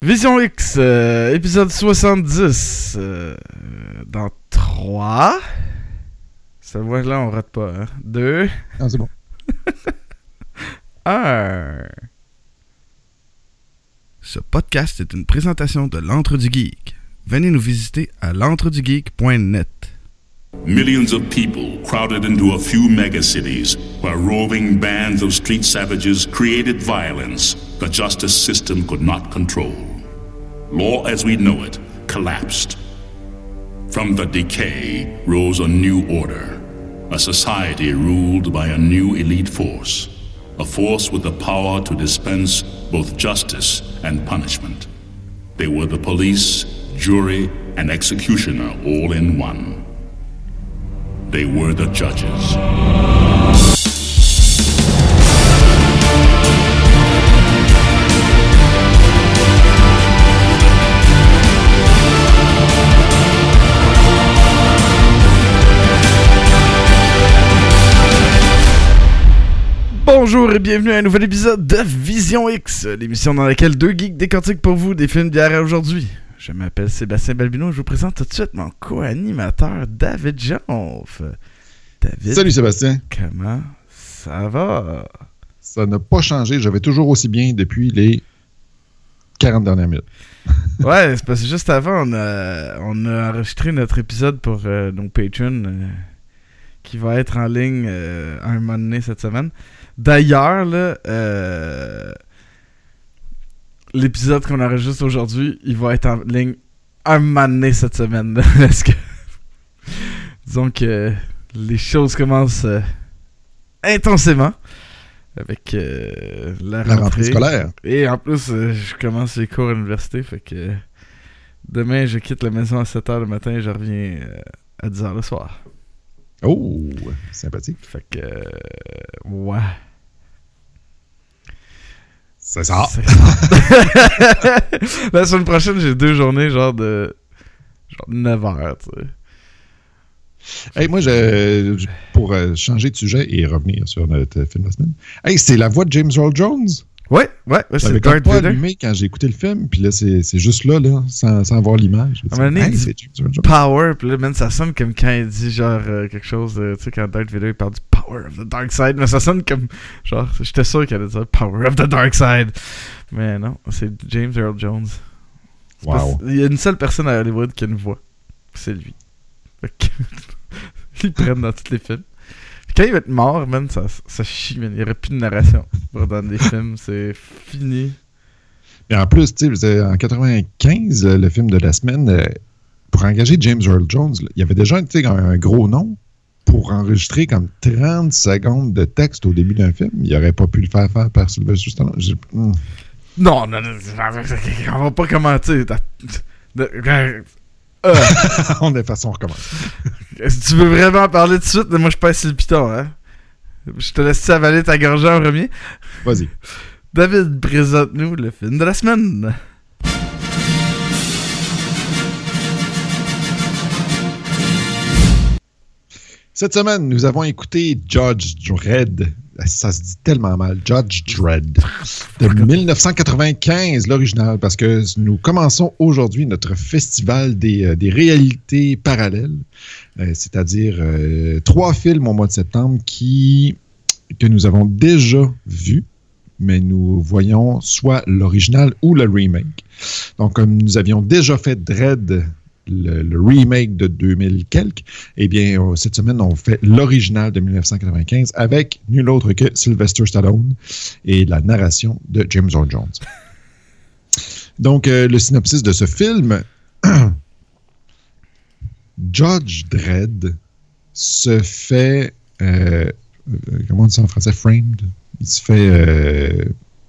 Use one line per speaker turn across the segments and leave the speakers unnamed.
Vision X, épisode 70. Dans 3. Cette voix-là, on rate pas, hein. 2.
Ah, c'est bon.
1. Ce podcast est une présentation de l'Antre du Geek. Venez nous visiter à l'entredugeek.net.
Millions of people crowded into a few megacities where roving bands of street savages created violence the justice system could not control. Law as we know it collapsed. From the decay rose a new order, a society ruled by a new elite force, a force with the power to dispense both justice and punishment. They were the police, jury, and executioner all in one. They were the judges.
Bonjour et bienvenue à un nouvel épisode de Vision X, l'émission dans laquelle deux geeks décortiquent pour vous des films d'hier à aujourd'hui. Je m'appelle Sébastien Balbino et je vous présente tout de suite mon co-animateur David Jonf. David,
salut Sébastien.
Comment ça va?
Ça n'a pas changé, j'avais toujours aussi bien depuis les 40 dernières minutes.
Ouais, c'est parce que juste avant, on a enregistré notre épisode pour nos Patreons qui va être en ligne un moment donné cette semaine. D'ailleurs, là, l'épisode qu'on enregistre aujourd'hui, il va être en ligne un moment donné cette semaine. Parce que, disons que les choses commencent intensément avec la rentrée
scolaire.
Et en plus, je commence les cours à l'université. Fait que demain, je quitte la maison à 7h le matin et je reviens à 10h le soir.
Oh, sympathique.
Fait que, ouais.
C'est ça.
La semaine prochaine, j'ai 2 journées, genre 9 heures, tu sais.
Hey, moi, pour changer de sujet et revenir sur notre film de la semaine. Hey, c'est la voix de James Earl Jones.
Ouais, c'est Darth
pas
Vader.
allumé quand j'ai écouté le film, puis là, c'est juste là, sans voir l'image.
À un moment donné,
hey,
il
c'est
dit
James Earl Jones.
Power, puis là, man, ça sonne comme quand il dit genre quelque chose, tu sais, quand Darth Vader il parle du Power of the Dark Side, mais ça sonne comme, genre, j'étais sûr qu'il allait dire Power of the Dark Side. Mais non, c'est James Earl Jones.
Wow.
Il y a une seule personne à Hollywood qui a une voix, c'est lui. Fait que ils le prennent dans tous les films. Quand il va être mort, man, ça chie, man. Il n'y aurait plus de narration dans les films. C'est fini.
Et en plus, tu sais, en 95, le film de la semaine, pour engager James Earl Jones, il y avait déjà un gros nom pour enregistrer comme 30 secondes de texte au début d'un film. Il n'aurait pas pu le faire par Sylvester Stallone.
Non, on va pas commenter.
On est façon, on recommence.
Si tu veux vraiment parler tout de suite, moi je passe sur le piton, hein. Je te laisse avaler ta gorgée en premier.
Vas-y.
David, présente-nous le film de la semaine.
Cette semaine, nous avons écouté Judge Dredd. Ça se dit tellement mal. Judge Dredd. De 1995, l'original, parce que nous commençons aujourd'hui notre festival des réalités parallèles. C'est-à-dire 3 films au mois de septembre que nous avons déjà vus, mais nous voyons soit l'original ou le remake. Donc, comme nous avions déjà fait Dredd, le remake de 2000 quelques, eh bien, cette semaine, on fait l'original de 1995 avec nul autre que Sylvester Stallone et la narration de James Earl Jones. Donc, le synopsis de ce film, Judge Dredd se fait, comment on dit ça en français, framed? Il se fait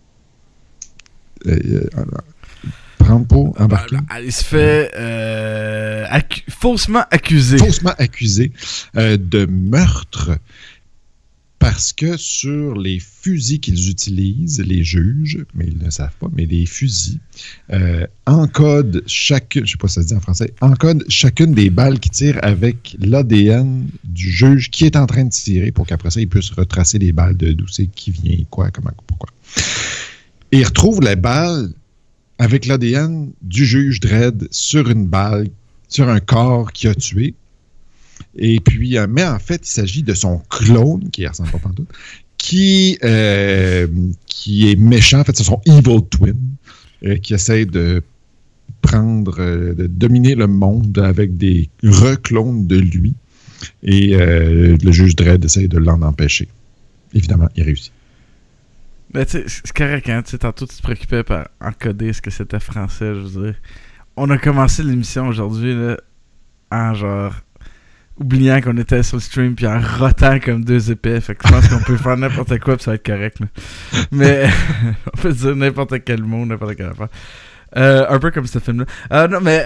prendre pour embarquer.
Il se fait faussement accusé.
Faussement accusé de meurtre parce que sur les fusils qu'ils utilisent, les juges, mais ils ne le savent pas, mais les fusils encodent chacune, je ne sais pas si ça se dit en français, encodent chacune des balles qui tirent avec l'ADN du juge qui est en train de tirer pour qu'après ça, il puisse retracer les balles d'où c'est, qui vient, quoi, comment, pourquoi. Et ils retrouvent les balles avec l'ADN du juge Dredd sur une balle, sur un corps qui a tué. Et puis, mais en fait, il s'agit de son clone, qui ne ressemble pas pantoute, qui est méchant. En fait, c'est son evil twin, qui essaie de de dominer le monde avec des reclones de lui. Et le juge Dredd essaie de l'en empêcher. Évidemment, il réussit.
Mais tu sais, c'est correct, hein. Tu sais, tantôt, tu te préoccupais par encoder ce que c'était français, je veux dire. On a commencé l'émission aujourd'hui, là, en genre... oubliant qu'on était sur le stream puis en rotant comme deux épais. Fait que je pense qu'on peut faire n'importe quoi puis ça va être correct. Là. Mais on peut dire n'importe quel mot, n'importe quelle affaire. Un peu comme ce film-là. Non, mais...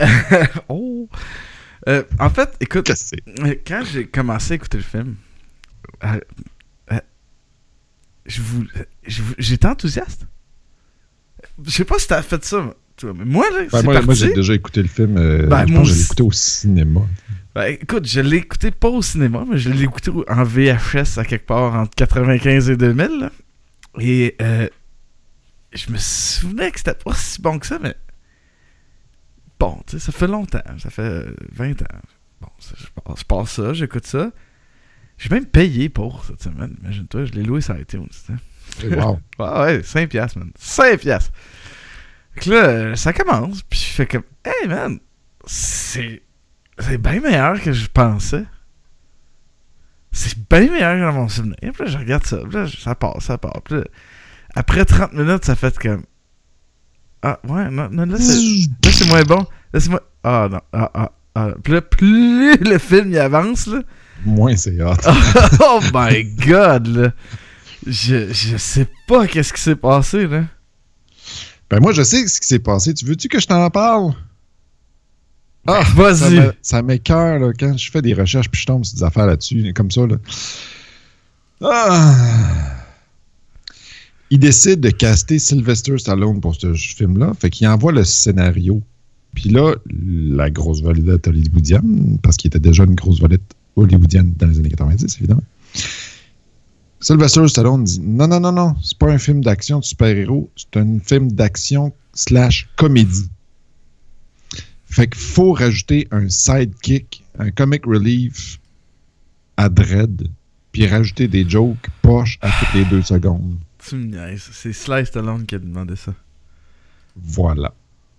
en fait, écoute, quand j'ai commencé à écouter le film, j'étais enthousiaste. Je sais pas si t'as fait ça, mais moi, là, c'est parti.
Moi, j'ai déjà écouté le film. Je pense que je l'ai écouté au cinéma.
Ben, écoute, je l'ai écouté pas au cinéma, mais je l'ai écouté en VHS à quelque part entre 95 et 2000. Là. Et je me souvenais que c'était pas si bon que ça, mais bon, tu sais, ça fait longtemps. Ça fait 20 ans. Bon, je passe ça, j'écoute ça. J'ai même payé pour cette semaine. Imagine-toi, je l'ai loué sur iTunes.
Wow.
Ouais, 5$, man. 5$. Donc là, ça commence, puis je fais comme, hey man, c'est bien meilleur que je pensais. C'est bien meilleur que dans mon souvenir. Puis là, je regarde ça. Puis là, ça part. Puis là, après 30 minutes, ça fait comme... Ah, ouais, non, là, c'est moins bon. Laisse-moi... Ah, non, Puis là, plus le film y avance, là...
Moins c'est hot.
Oh my God, là. Je sais pas qu'est-ce qui s'est passé, là.
Ben moi, je sais ce qui s'est passé. Tu veux-tu que je t'en parle?
Ah, vas-y.
Ça m'écoeure là, quand je fais des recherches puis je tombe sur des affaires là-dessus, comme ça. Là. Il décide de caster Sylvester Stallone pour ce film-là. Fait qu'il envoie le scénario. Puis là, la grosse vedette hollywoodienne, parce qu'il était déjà une grosse vedette hollywoodienne dans les années 90, évidemment. Sylvester Stallone dit non, c'est pas un film d'action de super-héros, c'est un film d'action / comédie. Fait qu'il faut rajouter un sidekick, un comic relief à Dredd, puis rajouter des jokes poches à toutes les 2 secondes.
Tu me niaises. C'est Sly Stallone qui a demandé ça.
Voilà.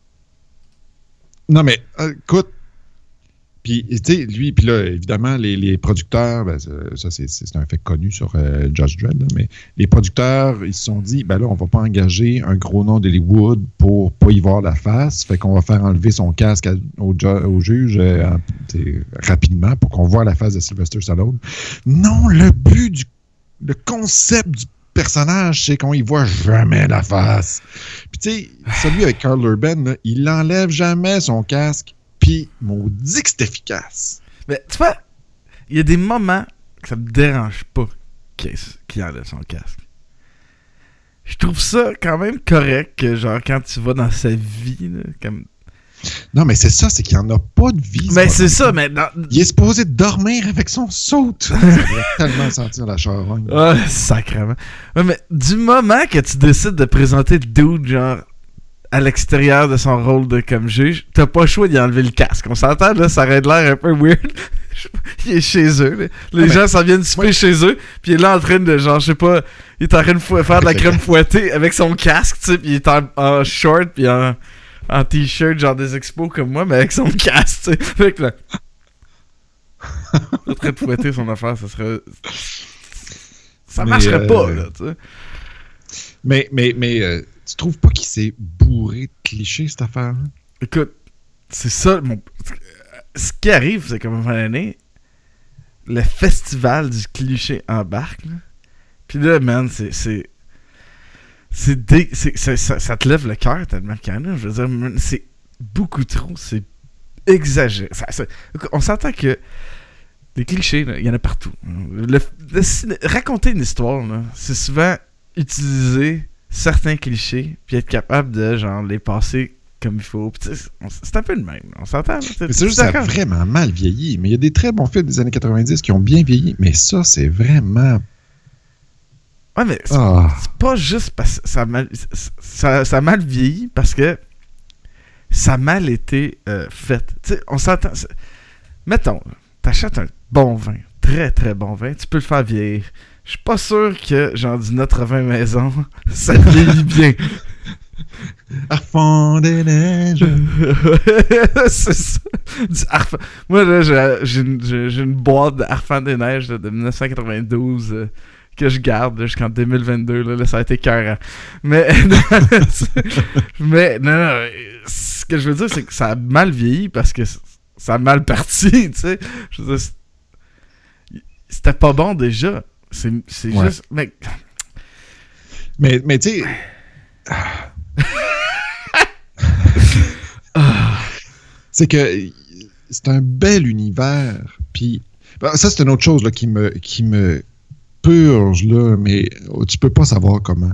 Non, mais écoute, puis tu sais, lui, puis là, évidemment, les producteurs, ben, ça c'est un fait connu sur Judge Dredd, là, mais les producteurs, ils se sont dit, ben là, on va pas engager un gros nom d'Hollywood pour pas y voir la face, fait qu'on va faire enlever son casque au juge rapidement pour qu'on voit la face de Sylvester Stallone. Non, le concept du personnage, c'est qu'on y voit jamais la face. Puis tu sais, celui avec Karl Urban, là, il enlève jamais son casque. Puis, maudit que c'est efficace.
Mais tu vois, il y a des moments que ça me dérange pas qu'il enlève son casque. Je trouve ça quand même correct que, genre, quand tu vas dans sa vie, là, comme...
Non, mais c'est ça, c'est qu'il n'y en a pas de vie.
Mais c'est ça, mais...
Il est supposé dormir avec son saut. Ça va tellement sentir la charogne.
Ah, sacrément. Ouais, mais du moment que tu décides de présenter le dude, genre... à l'extérieur de son rôle de comme juge, t'as pas le choix d'y enlever le casque. On s'entend, là, ça aurait l'air un peu weird. Il est chez eux, là. Les gens s'en viennent souper chez eux, puis il est là en train de, genre, je sais pas, il est en train de faire de la crème fouettée avec son casque, tu sais, puis il est en short, puis en t-shirt, genre des expos comme moi, mais avec son casque, tu sais. Fait que là... en train de fouetter son affaire, ça serait... Ça marcherait pas, là, tu sais.
Mais tu trouves pas qu'il s'est bourré de clichés, cette affaire-là?
Écoute, c'est ça, ce qui arrive, c'est qu'à un moment donné, le festival du cliché embarque, là. Puis là, man, ça te lève le cœur tellement qu'il y en a. Je veux dire, c'est beaucoup trop, c'est exagéré. On s'entend que les clichés, il y en a partout. Raconter une histoire, là, c'est souvent utiliser certains clichés, puis être capable de genre les passer comme il faut. Puis, c'est un peu le même. On s'entend.
C'est juste que ça a vraiment mal vieilli. Mais il y a des très bons films des années 90 qui ont bien vieilli. Mais ça, c'est vraiment...
Ouais, mais c'est pas juste parce que ça a mal vieilli, parce que ça a mal été fait. Tu sais, on s'entend... Mettons, t'achètes un bon vin, très très bon vin, tu peux le faire vieillir. Je suis pas sûr que, genre, du Notre Vin Maison, ça vieillit bien.
Arfan des neiges.
C'est ça. Moi, là, j'ai une boîte d'Arfan des neiges là, de 1992 que je garde là, jusqu'en 2022. Là, ça a été écœurant. Mais, non, ce que je veux dire, c'est que ça a mal vieilli parce que ça a mal parti, tu sais. Je veux dire, c'était pas bon déjà. C'est juste... Mais
tu sais... c'est que c'est un bel univers. Puis ça, c'est une autre chose là, qui me purge, là, mais tu peux pas savoir comment.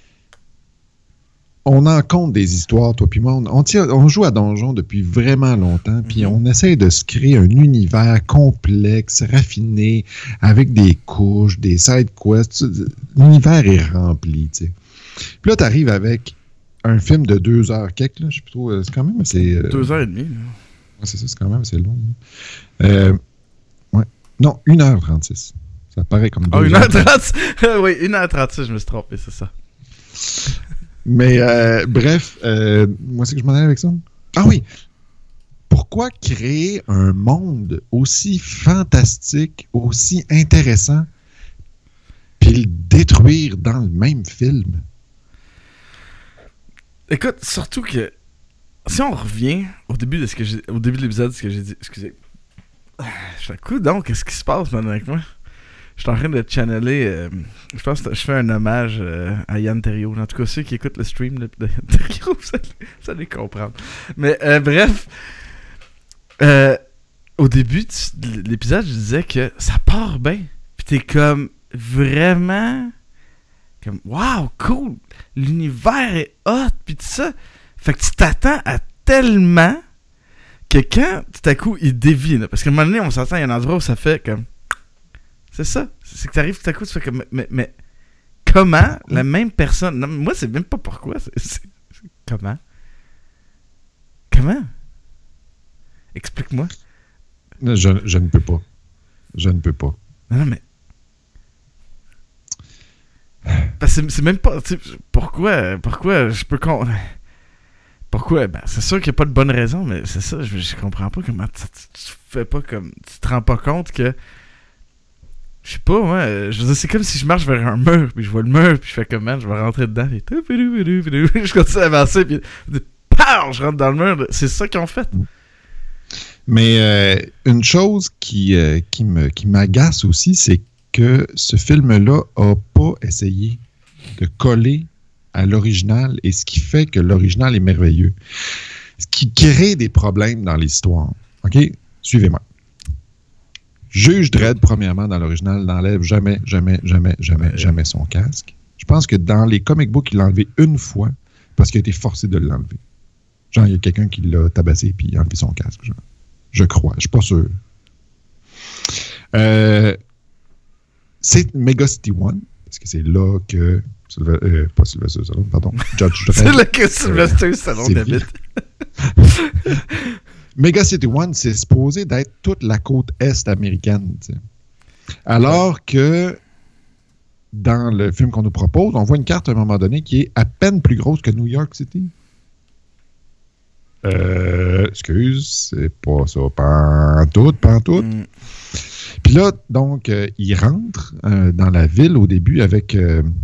On en compte des histoires, toi puis moi. On joue à Donjon depuis vraiment longtemps, puis on essaie de se créer un univers complexe, raffiné, avec des couches, des side quests. L'univers est rempli, tu sais. Puis là, t'arrives avec un film de 2 heures quelque, là, je sais plus trop, c'est quand même assez...
2h30, là.
Ouais, c'est ça, c'est quand même assez long. Ouais. Non, 1h36. Ça paraît comme 2 heures.
1h36. Oui, 1h36, je me suis trompé, c'est ça.
Mais bref, moi, c'est que je m'en allais avec ça. Ah oui! Pourquoi créer un monde aussi fantastique, aussi intéressant, puis le détruire dans le même film?
Écoute, surtout que si on revient au début de l'épisode, ce que j'ai dit, excusez. Je fais coup donc, qu'est-ce qui se passe maintenant avec moi? Je suis en train de channeler. Je pense que je fais un hommage à Yann Terriot. En tout cas, ceux qui écoutent le stream de Yann Terriot, vous allez comprendre. Mais bref, au début de l'épisode, je disais que ça part bien. Puis t'es comme vraiment comme wow, cool. L'univers est hot. Puis tout ça. Fait que tu t'attends à tellement que quand tout à coup il dévie. Là, parce qu'à un moment donné, on s'entend, il y a un endroit où ça fait comme. C'est ça. C'est que t'arrives tout à coup, tu fais comme... Mais comment la même personne... Non, moi, c'est même pas pourquoi. C'est comment? Comment? Explique-moi.
Je ne peux pas. Je ne peux pas.
Non, mais... Parce que c'est même pas... Pourquoi je peux... Pourquoi? Ben, c'est sûr qu'il n'y a pas de bonne raison, mais c'est ça, je comprends pas comment... Tu fais pas comme... Tu te rends pas compte que... Je sais pas, moi, je veux dire, c'est comme si je marche vers un mur, puis je vois le mur, puis je fais comment, je vais rentrer dedans, et je continue à avancer, puis pow, je rentre dans le mur. C'est ça qu'ils ont fait.
Mais une chose qui m'agace aussi, c'est que ce film-là a pas essayé de coller à l'original, et ce qui fait que l'original est merveilleux. Ce qui crée des problèmes dans l'histoire. OK? Suivez-moi. Juge Dredd, premièrement, dans l'original, n'enlève jamais son casque. Je pense que dans les comic books, il l'a enlevé une fois parce qu'il a été forcé de l'enlever. Genre, il y a quelqu'un qui l'a tabassé puis il a enlevé son casque. Genre. Je crois. Je suis pas sûr. C'est Mega City One, parce que c'est là que... pas Sylvester Stallone, pardon. Judge Dredd.
C'est là que Sylvester Stallone habite.
Mega City One, c'est supposé d'être toute la côte est américaine. T'sais. Alors que dans le film qu'on nous propose, on voit une carte à un moment donné qui est à peine plus grosse que New York City. Excuse, c'est pas ça. Pantoute. Puis là, donc, il rentre dans la ville au début avec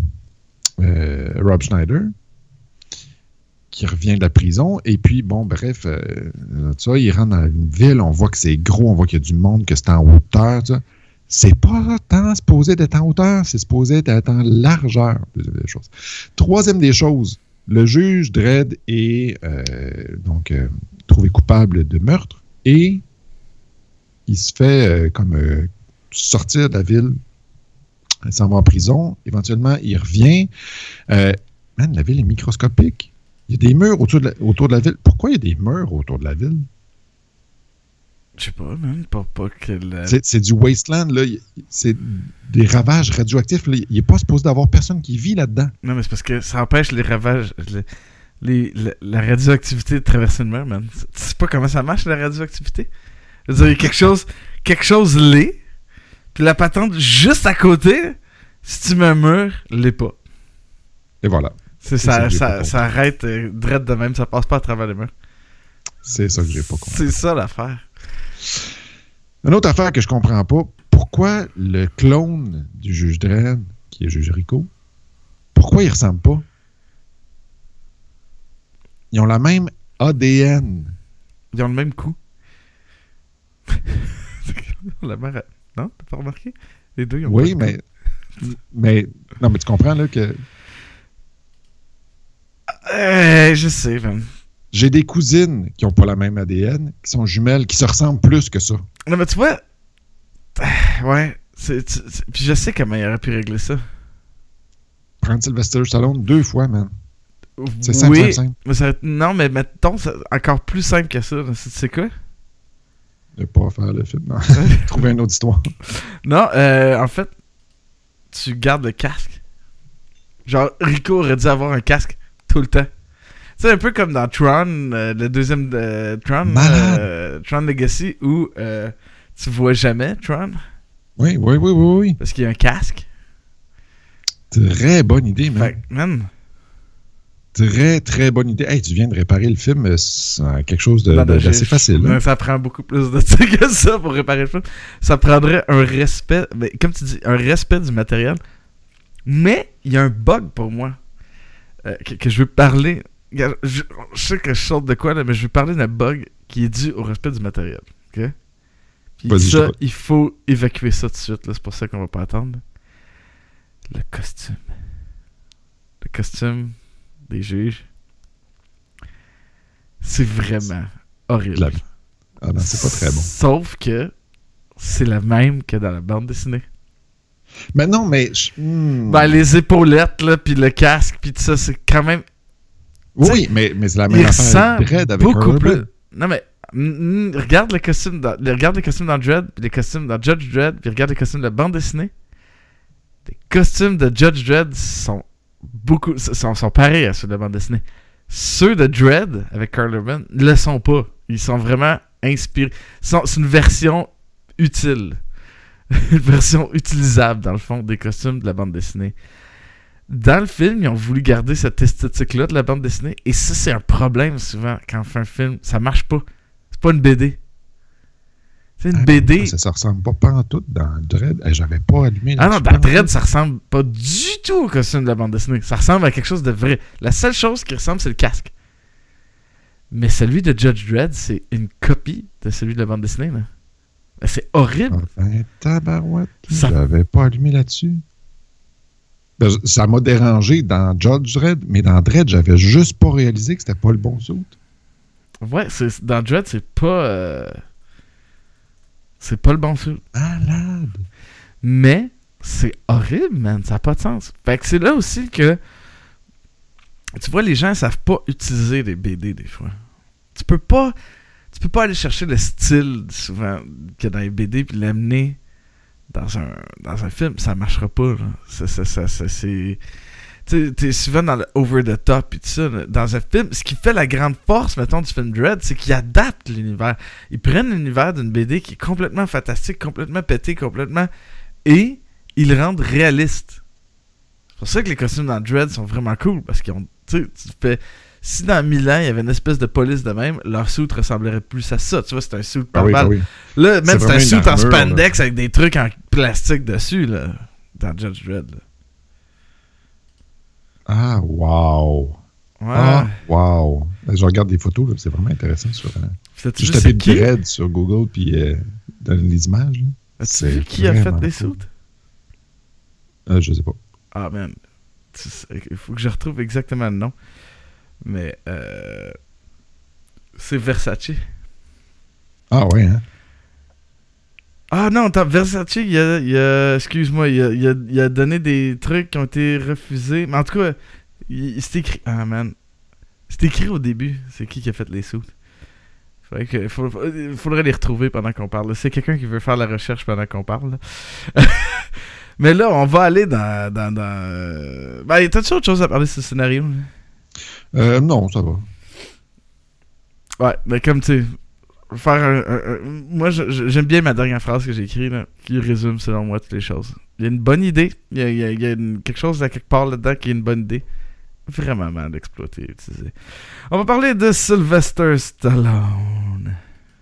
Rob Schneider, qui revient de la prison, et puis, bon, bref, ça, il rentre dans une ville, on voit que c'est gros, on voit qu'il y a du monde, que c'est en hauteur, ça. C'est pas tant supposé d'être en hauteur, c'est supposé d'être en largeur, deuxième des choses. Troisième des choses, le juge Dredd est trouvé coupable de meurtre, et il se fait sortir de la ville, il s'en va en prison, éventuellement, il revient. La ville est microscopique. Il y a des murs autour de la ville. Pourquoi il y a des murs autour de la ville?
Je sais pas, man. Pas que
c'est du wasteland, là. C'est des ravages radioactifs. Là. Il n'est pas supposé d'avoir personne qui vit là-dedans.
Non, mais c'est parce que ça empêche les ravages. La radioactivité de traverser le mur, man. Tu sais pas comment ça marche, la radioactivité? Je veux dire, il y a quelque chose l'est, puis la patente juste à côté, si tu mets un mur, l'est pas.
Et voilà.
Ça arrête direct de même, ça passe pas à travers les murs.
C'est ça que j'ai pas compris.
C'est ça l'affaire.
Une autre affaire que je comprends pas, pourquoi le clone du juge Dredd, qui est juge Rico, pourquoi il ressemble pas? Ils ont la même ADN.
Ils ont le même coup. La mère... Non, t'as pas remarqué? Les deux, ils ont
Oui,
pas le coup.
mais tu comprends là que
je sais, man.
j'ai des cousines qui ont pas la même ADN, qui sont jumelles, qui se ressemblent plus que ça.
Non, mais tu vois... Ouais. Puis je sais comment il aurait pu régler ça.
Prendre Sylvester Stallone 2 fois, man. C'est simple,
oui,
simple.
Mais non, mais mettons, c'est encore plus simple que ça. C'est quoi?
Ne pas faire le film, non. Trouver une autre histoire.
Non, en fait, tu gardes le casque. Genre, Rico aurait dû avoir un casque tout le temps. C'est un peu comme dans Tron, le deuxième de Tron, Tron Legacy, où tu vois jamais Tron.
Oui.
Parce qu'il y a un casque.
Très bonne idée, man.
Fait que, man.
Très, très bonne idée. Hey, tu viens de réparer le film, c'est quelque chose d'assez facile. Hein?
Ça prend beaucoup plus de temps que ça pour réparer le film. Ça prendrait un respect, mais comme tu dis, un respect du matériel. Mais il y a un bug pour moi que je veux parler. Je sais que je saute de quoi, là, mais je veux parler d'un bug qui est dû au respect du matériel. OK? Puis ça, il faut évacuer ça tout de suite. Là, c'est pour ça qu'on va pas attendre. Le costume. Le costume des juges. C'est vraiment horrible.
Ah non, c'est pas très bon.
Sauf que c'est la même que dans la bande dessinée.
Mais non, mais...
Ben, les épaulettes, là, puis le casque, puis tout ça, c'est quand même...
Oui, mais c'est la même affaire avec Dredd avec
beaucoup
Carl
plus.
Urban.
Non, mais regarde les costumes dans Dredd, puis les costumes dans Judge Dredd, puis regarde les costumes de la bande dessinée. Les costumes de Judge Dredd sont pareils à ceux de la bande dessinée. Ceux de Dredd, avec Carl Urban, ne le sont pas. Ils sont vraiment inspirés. C'est une version utile. Une version utilisable, dans le fond, des costumes de la bande dessinée. Dans le film, ils ont voulu garder cette esthétique-là de la bande dessinée. Et ça, c'est un problème, souvent, quand on fait un film. Ça marche pas. C'est pas une BD. C'est une BD.
Ça ressemble pas en tout dans Dredd. J'avais pas allumé
Ah non, dans Dredd, ça ressemble pas du tout au costume de la bande dessinée. Ça ressemble à quelque chose de vrai. La seule chose qui ressemble, c'est le casque. Mais celui de Judge Dredd, c'est une copie de celui de la bande dessinée, là. C'est horrible.
Enfin, tabarouette. J'avais pas allumé là-dessus. Ça m'a dérangé dans Judge Dredd, mais dans Dredd, j'avais juste pas réalisé que c'était pas le bon suit.
Ouais, dans Dredd, c'est pas le bon suit.
Malade.
Mais c'est horrible, man. Ça n'a pas de sens. Fait que c'est là aussi que tu vois, les gens ne savent pas utiliser les BD des fois. Tu peux pas aller chercher le style souvent qu'il y a dans les BD puis l'amener dans un film. Ça marchera pas. T'es souvent dans le over the top et tout ça. Dans un film, ce qui fait la grande force, mettons, du film Dredd, c'est qu'il adapte l'univers. Ils prennent l'univers d'une BD qui est complètement fantastique, complètement pété, et ils le rendent réaliste. C'est pour ça que les costumes dans Dredd sont vraiment cool, parce qu'ils ont, tu fais... Si dans 1000 ans, il y avait une espèce de police de même, leur suit ressemblerait plus à ça. Tu vois, c'est un suit par balle.
Oui.
Là, même c'est un suit en spandex avec des trucs en plastique dessus, là, dans Judge Dredd. Là.
Ah, wow.
Ouais.
Ah, wow. Je regarde des photos, là, c'est vraiment intéressant. Je tapais Dredd sur Google, puis donne les images. Là.
As-tu vu qui a fait les suits?
Je sais pas.
Ah, man. Il faut que je retrouve exactement le nom. Mais c'est Versace.
Ah ouais, hein?
Ah non, Versace, il a excuse-moi, il a donné des trucs qui ont été refusés. Mais en tout cas, c'est écrit... Ah man. C'est écrit au début. C'est qui a fait les suits? Faudrait les retrouver pendant qu'on parle. C'est quelqu'un qui veut faire la recherche pendant qu'on parle. Mais là, on va aller dans... Ben, t'as-tu autre chose à parler de ce scénario?
Non, ça va.
Ouais, mais comme tu sais, moi, j'aime bien ma dernière phrase que j'ai écrite, là, qui résume selon moi toutes les choses. Il y a une bonne idée, il y a quelque chose à quelque part là-dedans qui est une bonne idée. Vraiment mal exploité, utilisé. On va parler de Sylvester Stallone.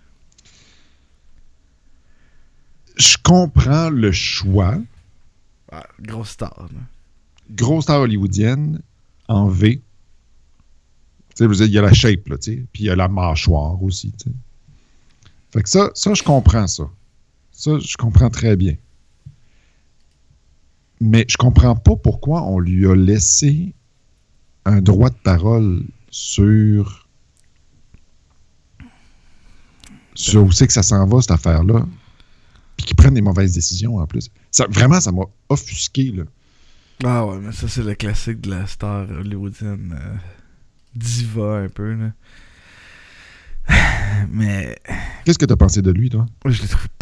Je comprends le choix.
Ah, grosse star. Là.
Grosse star hollywoodienne en V. Tu sais, il y a la shape, là, tu sais. Puis il y a la mâchoire aussi, tu sais. Fait que ça, je comprends ça. Ça, je comprends très bien. Mais je comprends pas pourquoi on lui a laissé un droit de parole sur où c'est que ça s'en va, cette affaire-là. Puis qu'ils prennent des mauvaises décisions, en plus. Vraiment, ça m'a offusqué, là.
Ah ouais, mais ça, c'est le classique de la star hollywoodienne diva, un peu, là. Mais...
Qu'est-ce que t'as pensé de lui, toi?
Je l'ai trouvé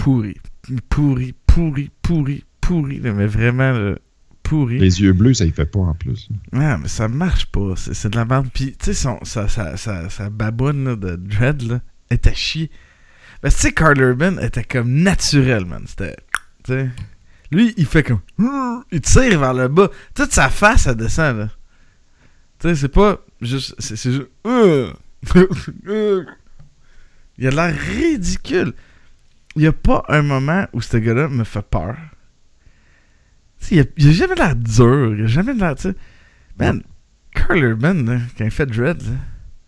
pourri, là, mais vraiment, là, pourri.
Les yeux bleus, ça y fait pas, en plus.
Ouais, mais ça marche pas, c'est de la merde. Puis, tu sais, sa baboune, là, de Dread, là, était chier. Ben, tu sais, Karl Urban était comme naturel, man. C'était, tu sais... Lui, il fait comme... Il tire vers le bas. Toute sa face, elle descend, là. Tu sais, c'est pas juste... C'est juste... Il a l'air ridicule. Il y a pas un moment où ce gars-là me fait peur. Tu sais, il a jamais l'air dur. Il a jamais l'air... Tu sais... Man, Karl Urban, là, quand il fait Dread, là...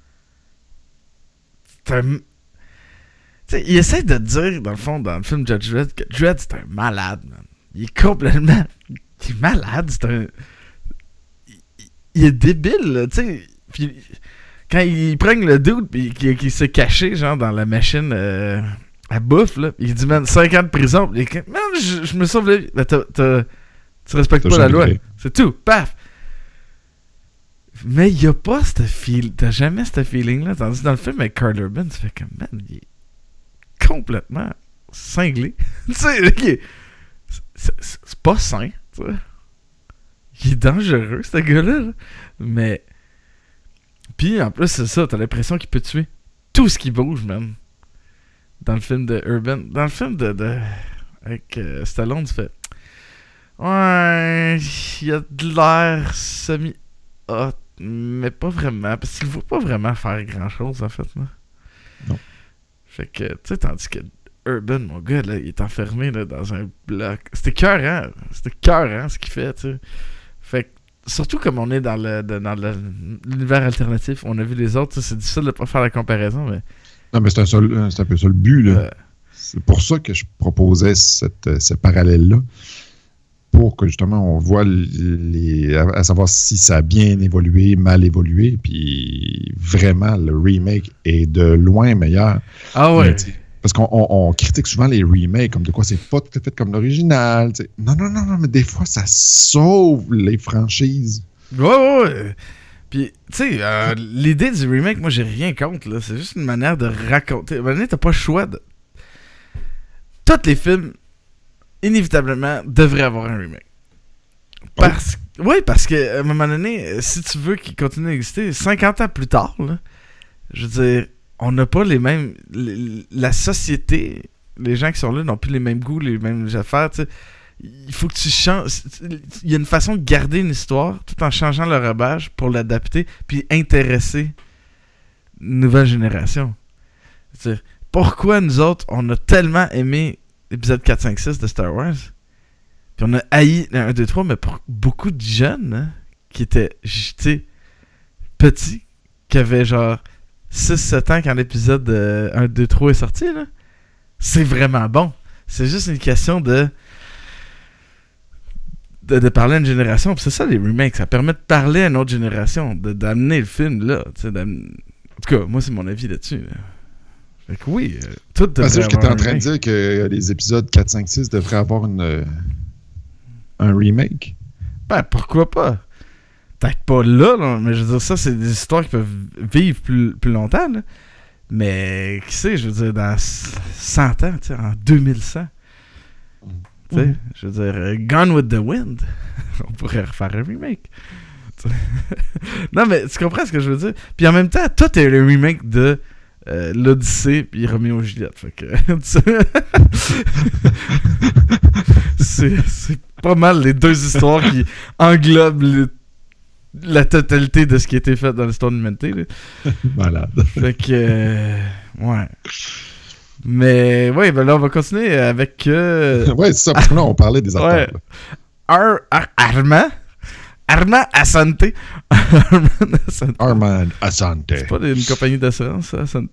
C'est un... Tu sais, il essaie de dire, dans le fond, dans le film Judge Dredd, que Dredd, c'est un malade, man. Il est complètement... Il est malade, c'est un... Il est débile, là, tu sais. Puis, quand il prend le dude, puis qu'il s'est caché, genre, dans la machine à bouffe, là, il dit, man, 5 ans de prison. Il dit, man, je me sauve la vie. Ben, tu respectes pas la loi. C'est tout, paf. Mais il y a pas ce feeling... T'as jamais ce feeling-là. Tandis que dans le film avec Karl Urban, tu fais comme, man, il est complètement cinglé. Tu sais, c'est pas sain, tu sais. Il est dangereux, ce gars-là. Là. Mais... Puis, en plus, c'est ça, t'as l'impression qu'il peut tuer tout ce qui bouge, man. Dans le film de Urban. Dans le film avec Stallone, tu fais... Ouais... Il y a de l'air semi-hot, mais pas vraiment. Parce qu'il ne faut pas vraiment faire grand-chose, en fait, là.
Non.
Fait que, tu sais, tandis que Urban, mon gars, là, il est enfermé là, dans un bloc. C'était écœurant ce qu'il fait, tu sais. Fait que, surtout comme on est dans l'univers alternatif, on a vu les autres, c'est difficile de pas faire la comparaison, mais... Non, mais
c'est un peu ça le but, là. C'est pour ça que je proposais ce parallèle-là, pour que, justement, on voit à savoir si ça a bien évolué, mal évolué, puis vraiment, le remake est de loin meilleur.
Ah ouais.
Parce qu'on critique souvent les remakes, comme de quoi c'est pas tout à fait comme l'original. T'sais. Non, mais des fois, ça sauve les franchises.
Ouais. Puis, tu sais, l'idée du remake, moi, j'ai rien contre, là. C'est juste une manière de raconter. À un moment donné, t'as pas le choix de... Tous les films, inévitablement, devraient avoir un remake. Parce qu'à un moment donné, si tu veux qu'il continue d'exister, 50 ans plus tard, là, je veux dire... On n'a pas les mêmes... la société, les gens qui sont là n'ont plus les mêmes goûts, les mêmes affaires, tu sais. Il faut que tu changes... Il y a une façon de garder une histoire tout en changeant le rebâche pour l'adapter puis intéresser une nouvelle génération. C'est-à-dire, pourquoi nous autres, on a tellement aimé l'épisode 4, 5, 6 de Star Wars, puis on a haï 1, 2, 3, mais pour beaucoup de jeunes, hein, qui étaient, tu sais, petits, qui avaient genre... 6-7 ans quand l'épisode 1, 2, 3 est sorti, là. C'est vraiment bon. C'est juste une question de parler à une génération. Puis c'est ça, les remakes. Ça permet de parler à une autre génération. D'amener le film là. En tout cas, moi, c'est mon avis là-dessus. Là. Fait que oui, tout devrait
c'est juste que
avoir
t'es en train de dire que les épisodes 4, 5, 6 devraient avoir un remake.
Ben, pourquoi pas? Peut-être pas là, mais je veux dire, ça, c'est des histoires qui peuvent vivre plus longtemps, là. Mais, qui sait, je veux dire, dans 100 ans, tu sais, en 2100. Tu sais, je veux dire, Gone with the Wind, on pourrait refaire un remake. Non, mais tu comprends ce que je veux dire? Puis en même temps, toi, t'es le remake de l'Odyssée puis Roméo et Juliette. Fait que... c'est pas mal les deux histoires qui englobent la totalité de ce qui a été fait dans l'histoire de l'humanité. Là.
Malade.
Fait que... ouais. Mais ouais, ben là, on va continuer avec...
ouais, c'est ça, parce que là, on parlait des acteurs.
Ouais. Armand Assante.
Armand Assante.
C'est pas une compagnie d'assurance, ça, Assante?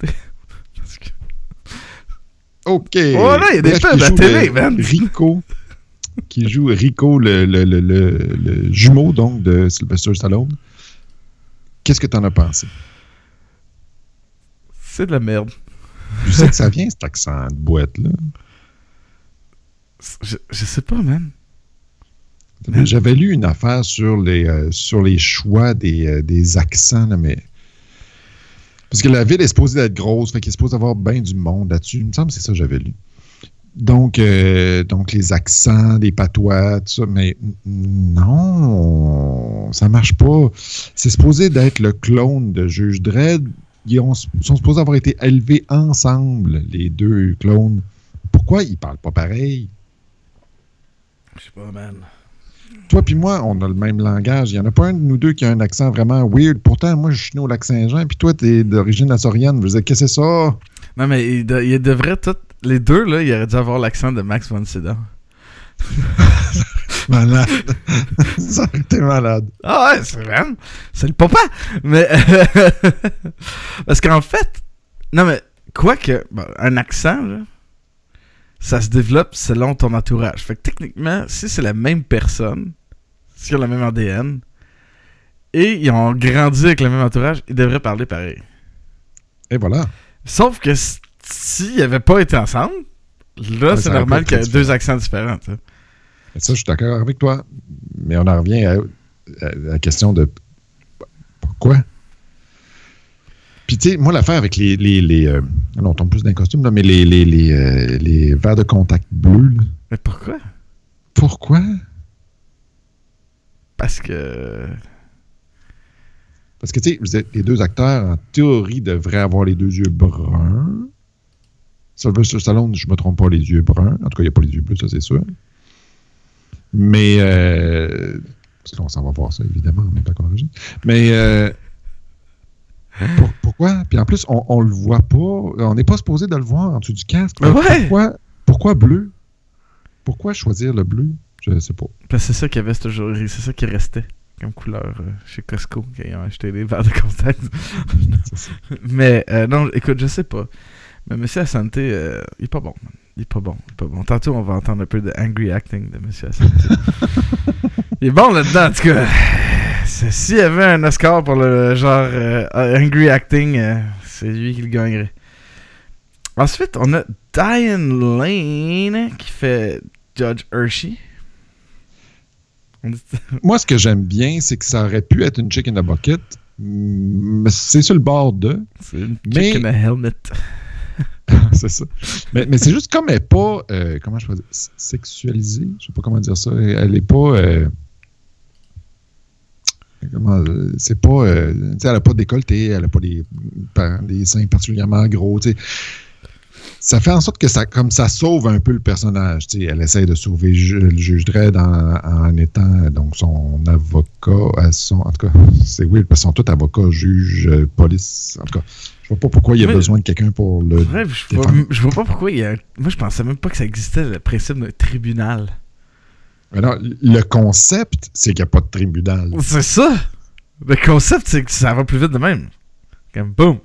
OK.
Oh là, il y a des pubs à la télé, man.
Rico, qui joue Rico, le jumeau, donc, de Sylvester Stallone. Qu'est-ce que t'en as pensé?
C'est de la merde.
Je sais que ça vient, cet accent de boîte-là.
Je sais pas, man.
J'avais lu une affaire sur les choix des accents, là, mais... Parce que la ville est supposée d'être grosse, fait qu'il est supposé avoir bien du monde là-dessus. Il me semble que c'est ça que j'avais lu. Donc les accents, les patois, tout ça, mais non, ça marche pas. C'est supposé d'être le clone de Juge Dredd. Ils sont supposés avoir été élevés ensemble, les deux clones. Pourquoi ils parlent pas pareil?
Je sais pas, man.
Toi puis moi, on a le même langage. Il n'y en a pas un de nous deux qui a un accent vraiment weird. Pourtant, moi, je suis né au Lac-Saint-Jean, puis toi, t'es d'origine açorienne. Je veux dire, qu'est-ce que c'est ça?
Non, mais il devrait tout... Les deux, là, ils auraient dû avoir l'accent de Max von Sydow.
Malade. Ça aurait été malade.
Ah ouais, c'est le papa! Mais... Parce qu'en fait... Non, mais... Quoique... Bon, un accent, là... Ça se développe selon ton entourage. Fait que techniquement, si c'est la même personne, s'ils ont le même ADN, et ils ont grandi avec le même entourage, ils devraient parler pareil.
Et voilà.
Sauf que s'ils n'avaient pas été ensemble, là, ouais, c'est normal qu'il y ait deux accents différents. Ça,
je suis d'accord avec toi. Mais on en revient à la question de pourquoi? Puis, tu sais, moi, l'affaire avec on tombe plus d'un costume, là, mais les verres de contact bleus. Là.
Mais pourquoi?
Pourquoi?
Parce que,
tu sais, les deux acteurs, en théorie, devraient avoir les deux yeux bruns. Sylvester Stallone, je ne me trompe pas, les yeux bruns. En tout cas, il n'y a pas les yeux bleus, ça, c'est sûr. Mais, parce qu'on s'en va voir ça, évidemment, en même temps qu'on enregistre. Mais... Pourquoi? Puis en plus, on le voit pas. On n'est pas supposé de le voir en dessous du casque.
Ouais.
Pourquoi bleu? Pourquoi choisir le bleu? Je sais pas.
Parce que c'est ça qu'il y avait ce jour, c'est ça qui restait comme couleur chez Costco quand ils ont acheté des verres de contact. Mais non, écoute, je sais pas. Mais Monsieur Assante, il est pas bon. Il est pas bon. Tantôt, on va entendre un peu de angry acting de Monsieur Assante. Il est bon là-dedans, en tout cas. S'il y avait un Oscar pour le genre angry acting, c'est lui qui le gagnerait. Ensuite, on a Diane Lane qui fait Judge Hershey.
Moi, ce que j'aime bien, c'est que ça aurait pu être une chick in a bucket, mais c'est sur le bord de.
C'est une chick in a helmet.
C'est ça. Mais c'est juste comme elle n'est pas, comment je peux dire, sexualisée. Je sais pas comment dire ça. Elle n'est pas... c'est pas... elle n'a pas de décolleté, elle n'a pas des seins particulièrement gros. T'sais. Ça fait en sorte que ça sauve un peu le personnage. T'sais. Elle essaie de sauver le juge Dredd en étant donc son avocat. En tout cas, c'est weird parce qu'ils sont tous avocats, juges, police. En tout cas, je vois pas pourquoi il y a besoin de quelqu'un pour le défendre.
Je vois pas pourquoi il y a... Moi, je pensais même pas que ça existait, le principe d'un tribunal.
Alors, le concept, c'est qu'il n'y a pas de tribunal.
C'est ça! Le concept, c'est que ça va plus vite de même. Comme boum!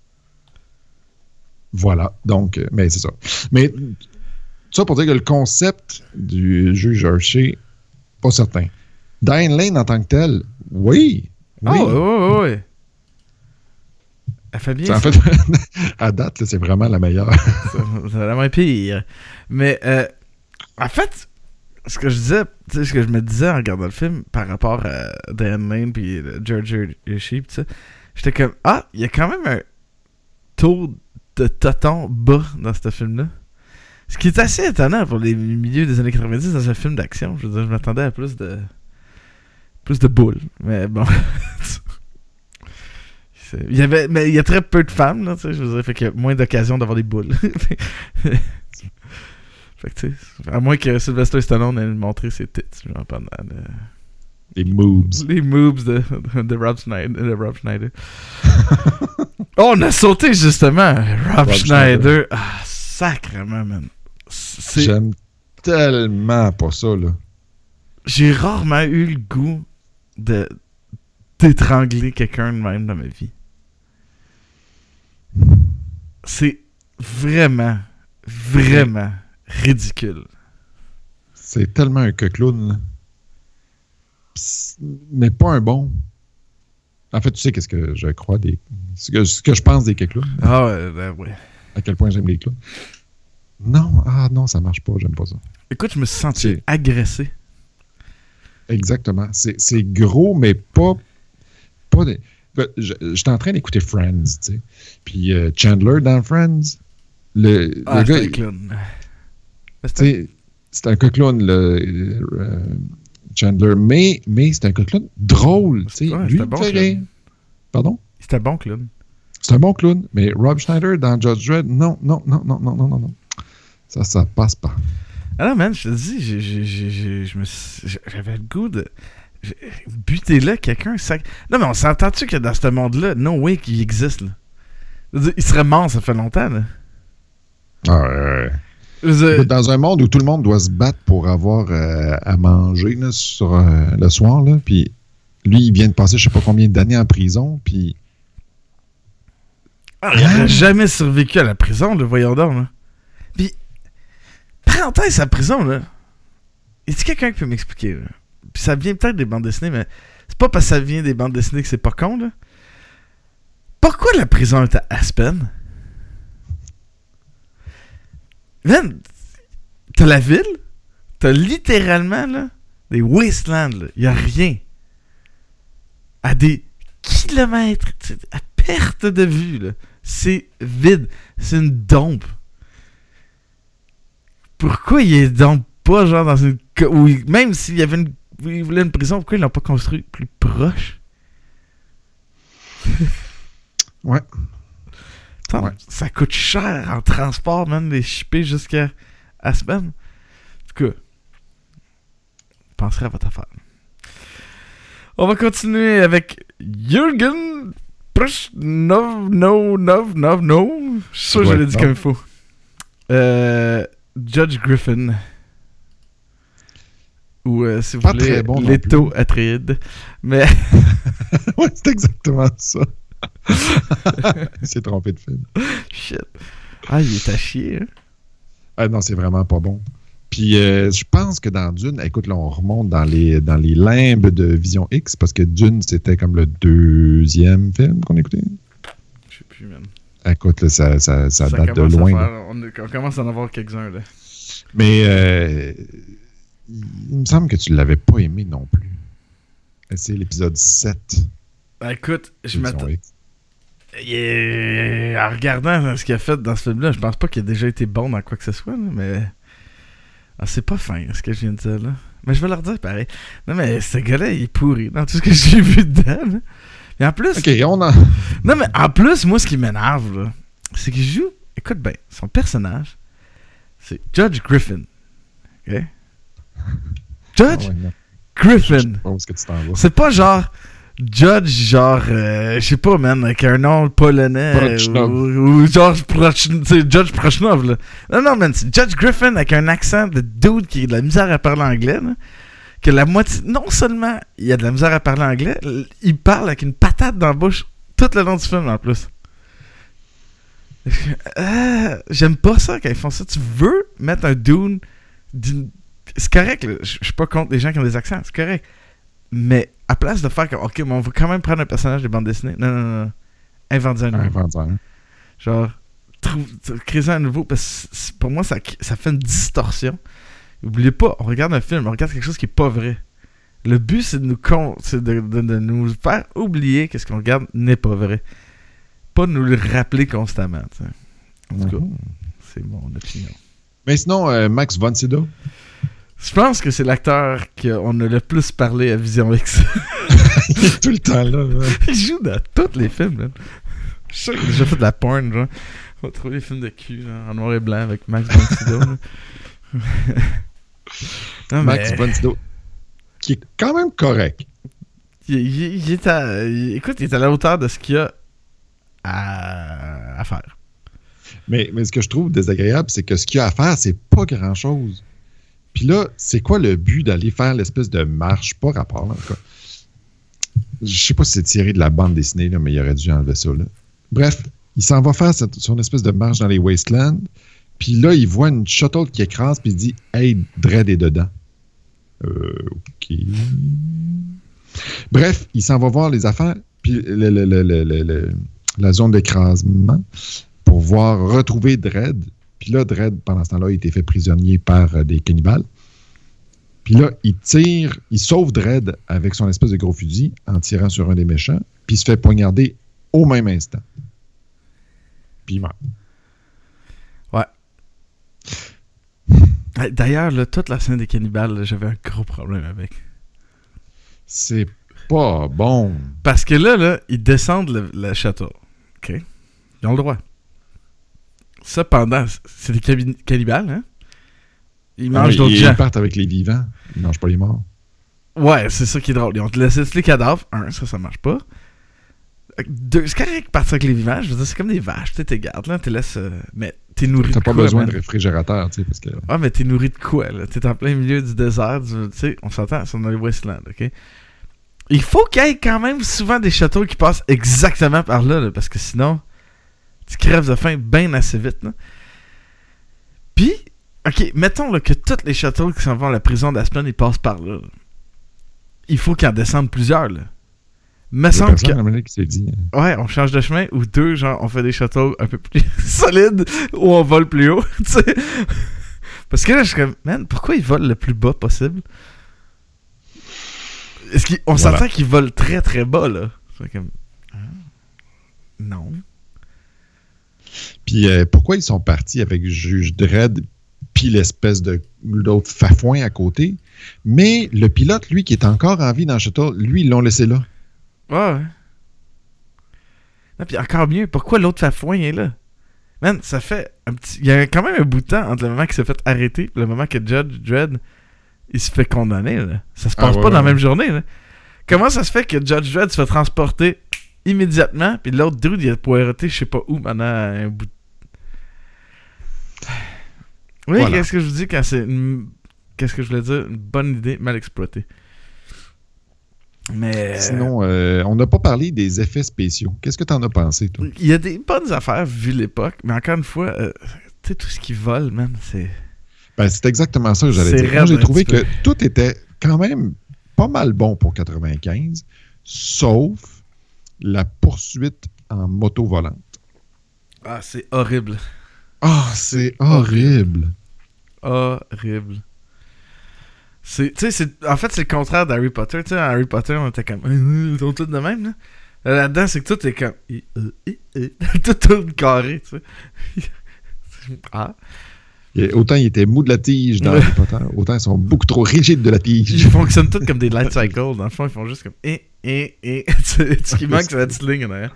Voilà. Donc, mais c'est ça. Mais ça pour dire que le concept du juge Hershey, pas certain. Diane Lane en tant que telle, oui.
Oh, oui. Elle fait bien.
En fait, à date, là, c'est vraiment la meilleure.
C'est la moins pire. Mais, en fait, ce que je disais, tu sais, ce que je me disais en regardant le film par rapport à Diane Lane puis George Hershey, tout ça, j'étais comme, il y a quand même un taux de tonton bas dans ce film-là. Ce qui est assez étonnant pour les milieux des années 90 dans un film d'action. Je veux dire, je m'attendais à plus de Plus de boules. Mais bon. Il y a très peu de femmes, là, tu sais, je veux dire, fait qu'il y a moins d'occasions d'avoir des boules. Fait que, tu sais, à moins que Sylvester Stallone ait montré ses tits, genre, pendant
Les moves.
les moves de Rob Schneider. Oh, on a sauté, justement! Rob Schneider. Ah, sacrément, man.
J'aime tellement pas ça, là.
J'ai rarement eu le goût d'étrangler quelqu'un de même dans ma vie. C'est vraiment, vraiment ridicule.
C'est tellement un clown, là. Mais pas un bon. En fait, tu sais qu'est-ce que je crois ce que je pense des clowns.
Ah ouais.
À quel point j'aime les clowns. Non, ça marche pas, j'aime pas ça.
Écoute, je me suis senti agressé.
Exactement. C'est gros, mais pas des... J'étais en train d'écouter Friends, tu sais. Puis Chandler dans Friends, le gars...
C'est un clown.
C'est un clown, Chandler, mais c'est un clown drôle, tu sais.
Ouais,
lui,
c'est un bon
fait
clown.
rire. Pardon?
C'est un bon clown.
C'est un bon clown, mais Rob Schneider dans Judge Dredd, non. Ça passe pas.
Ah non, man, je te dis, j'avais le goût de... Butez-le, quelqu'un, Non, mais on s'entend-tu que dans ce monde-là, no way qu'il existe, là? Je veux dire, il serait mort, ça fait longtemps, là.
Dans un monde où tout le monde doit se battre pour avoir à manger là, sur le soir, là, puis lui, il vient de passer je sais pas combien d'années en prison, puis...
il n'aurait jamais survécu à la prison, le voyons donc, là. Puis, parenthèse à la prison, là. Y a-t-il quelqu'un qui peut m'expliquer, là? Puis ça vient peut-être des bandes dessinées, mais c'est pas parce que ça vient des bandes dessinées que c'est pas con, là. Pourquoi la prison est à Aspen? Man, t'as la ville, t'as littéralement, là, des wastelands, là. Y a rien. À des kilomètres, à perte de vue, là. C'est vide. C'est une dompe. Pourquoi il est donc pas, genre, dans une... Ou même s'il y avait il voulait une prison, pourquoi ils l'ont pas construit plus proche?
Ouais.
Attends, ça coûte cher en transport, même, les shipper jusqu'à Aspen. En tout cas, penserez à votre affaire. On va continuer avec Jürgen Prushnov. Je suis sûr que je l'ai dit comme il faut. Judge Griffin. Ou, si vous voulez,
bon
Leto Atreides. Mais...
ouais, c'est exactement ça. Il s'est trompé de film.
Shit. Ah, il est à chier, hein?
Ah non, c'est vraiment pas bon. Puis je pense que dans Dune, écoute, là, on remonte dans les limbes de Vision X, parce que Dune, c'était comme le deuxième film qu'on écoutait.
Je sais plus, même.
Écoute, là, ça date de loin.
On commence à en avoir quelques-uns, là.
Mais il me semble que tu l'avais pas aimé non plus. C'est l'épisode 7.
Ben écoute, je m'attends... En regardant ce qu'il a fait dans ce film-là, je pense pas qu'il a déjà été bon dans quoi que ce soit, là, mais... Ah, c'est pas fin, ce que je viens de dire, là. Mais je vais leur dire pareil. Non, mais ce gars-là, il est pourri dans tout ce que j'ai vu dedans, là. Et en plus...
OK, on a...
Non, mais en plus, moi, ce qui m'énerve, là, c'est qu'il joue... Écoute bien, son personnage, c'est Judge Griffin. OK? Judge Griffin.
Je sais pas où est-ce que tu t'en vas.
C'est pas genre... Judge, genre, je sais pas, man, avec un nom polonais. Ou genre, Judge Prushnov, là. Non, man, c'est Judge Griffin avec un accent de dude qui a de la misère à parler anglais, là. Que la moitié. Non seulement il a de la misère à parler anglais, il parle avec une patate dans la bouche tout le long du film, en plus. J'aime pas ça quand ils font ça. Tu veux mettre un dude. C'est correct, là. Je suis pas contre les gens qui ont des accents, c'est correct. Mais à place de faire comme, ok, mais on va quand même prendre un personnage des bandes dessinées. Non. Invente un nouveau. Genre, créer un nouveau. Parce que pour moi, ça fait une distorsion. N'oubliez pas, on regarde un film, on regarde quelque chose qui est pas vrai. Le but, c'est de nous faire oublier que ce qu'on regarde n'est pas vrai. Pas de nous le rappeler constamment. T'sais. En tout cas, c'est mon opinion.
Mais sinon, Max von Sydow.
Je pense que c'est l'acteur qu'on a le plus parlé à Vision X.
Il est tout le temps là. Man.
Il joue dans tous les films, man. Je suis sûr qu'il a déjà fait de la porn, genre. On va trouver les films de cul, genre, en noir et blanc avec Max von Sydow. Non,
Max von Sydow, qui est quand même correct.
Il est à... Écoute, il est à la hauteur de ce qu'il y a à faire.
Mais ce que je trouve désagréable, c'est que ce qu'il y a à faire, c'est pas grand-chose. Puis là, c'est quoi le but d'aller faire l'espèce de marche? Pas rapport, là, en tout cas. Je sais pas si c'est tiré de la bande dessinée, là, mais il aurait dû enlever ça, là. Bref, il s'en va faire son espèce de marche dans les wastelands. Puis là, il voit une shuttle qui écrase, puis il dit « Hey, Dredd est dedans. » OK. Bref, il s'en va voir les affaires, puis la zone d'écrasement pour retrouver Dredd. Puis là, Dredd, pendant ce temps-là, a été fait prisonnier par des cannibales. Puis là, il sauve Dredd avec son espèce de gros fusil en tirant sur un des méchants, puis il se fait poignarder au même instant. Puis il meurt.
Ouais. D'ailleurs, là, toute la scène des cannibales, là, j'avais un gros problème avec.
C'est pas bon.
Parce que là ils descendent le château. OK? Ils ont le droit. Cependant, c'est des cannibales, hein? Ils mangent d'autres gens.
Ils partent avec les vivants. Ils mangent pas les morts.
Ouais, c'est ça qui est drôle. Ils ont laissé tous les cadavres. Ça marche pas. Deux, c'est correct de partir avec les vivants. Je veux dire, c'est comme des vaches. Tu les gardes, là. Tu laisses. Mais t'es nourri de quoi?
T'as pas besoin de réfrigérateur, tu sais, parce que.
Ah, mais t'es nourri de quoi, là? T'es en plein milieu du désert. Tu sais, on s'entend, c'est dans les Wastelands, OK? Il faut qu'il y ait quand même souvent des châteaux qui passent exactement par là, parce que sinon, tu crèves de faim bien assez vite, là. Puis, OK, mettons là, que tous les châteaux qui s'en vont à la prison d'Aspen, ils passent par là. Il faut qu'il en descende plusieurs, là. Me semble que...
qui s'est dit.
Ouais, on change de chemin, ou deux, genre, on fait des châteaux un peu plus solides, ou on vole plus haut, tu sais. Parce que là, je suis comme, man, pourquoi ils volent le plus bas possible? Est-ce qu'on s'entend qu'ils volent très très bas, là? C'est comme... Non.
Puis pourquoi ils sont partis avec Juge Dredd puis l'espèce de l'autre fafouin à côté? Mais le pilote, lui, qui est encore en vie dans le château, lui, ils l'ont laissé là.
Ouais. Non, puis encore mieux, pourquoi l'autre fafouin est là? Man, ça fait un petit... Il y a quand même un bout de temps entre le moment qu'il s'est fait arrêter et le moment que Judge Dredd il se fait condamner, là. Ça se passe pas dans la même journée, là. Comment ça se fait que Judge Dredd se fait transporter immédiatement, puis l'autre dude, il a poireauté je sais pas où pendant un bout de... Oui, voilà. Qu'est-ce que je vous dis quand c'est Qu'est-ce que je voulais dire? Une bonne idée mal exploitée. Mais...
Sinon, on n'a pas parlé des effets spéciaux. Qu'est-ce que t'en as pensé, toi?
Il y a des bonnes affaires vu l'époque, mais encore une fois, tu sais, tout ce qui vole, man, c'est...
Ben, c'est exactement ça que j'allais dire. Moi, j'ai trouvé que tout était quand même pas mal bon pour 95, sauf la poursuite en moto volante.
Ah, c'est horrible.
Ah, c'est horrible.
Horrible. En fait, c'est le contraire d'Harry Potter. Tu sais, Harry Potter, on était comme... Ils sont tous de même, là. Là-dedans, c'est que tout est comme... tout carré, tu sais. Ah.
Autant ils étaient mous de la tige dans Harry Potter, autant ils sont beaucoup trop rigides de la tige.
Ils fonctionnent tous comme des light cycles. Dans le fond, ils font juste comme... Ce qui manque, c'est la petite ligne en arrière.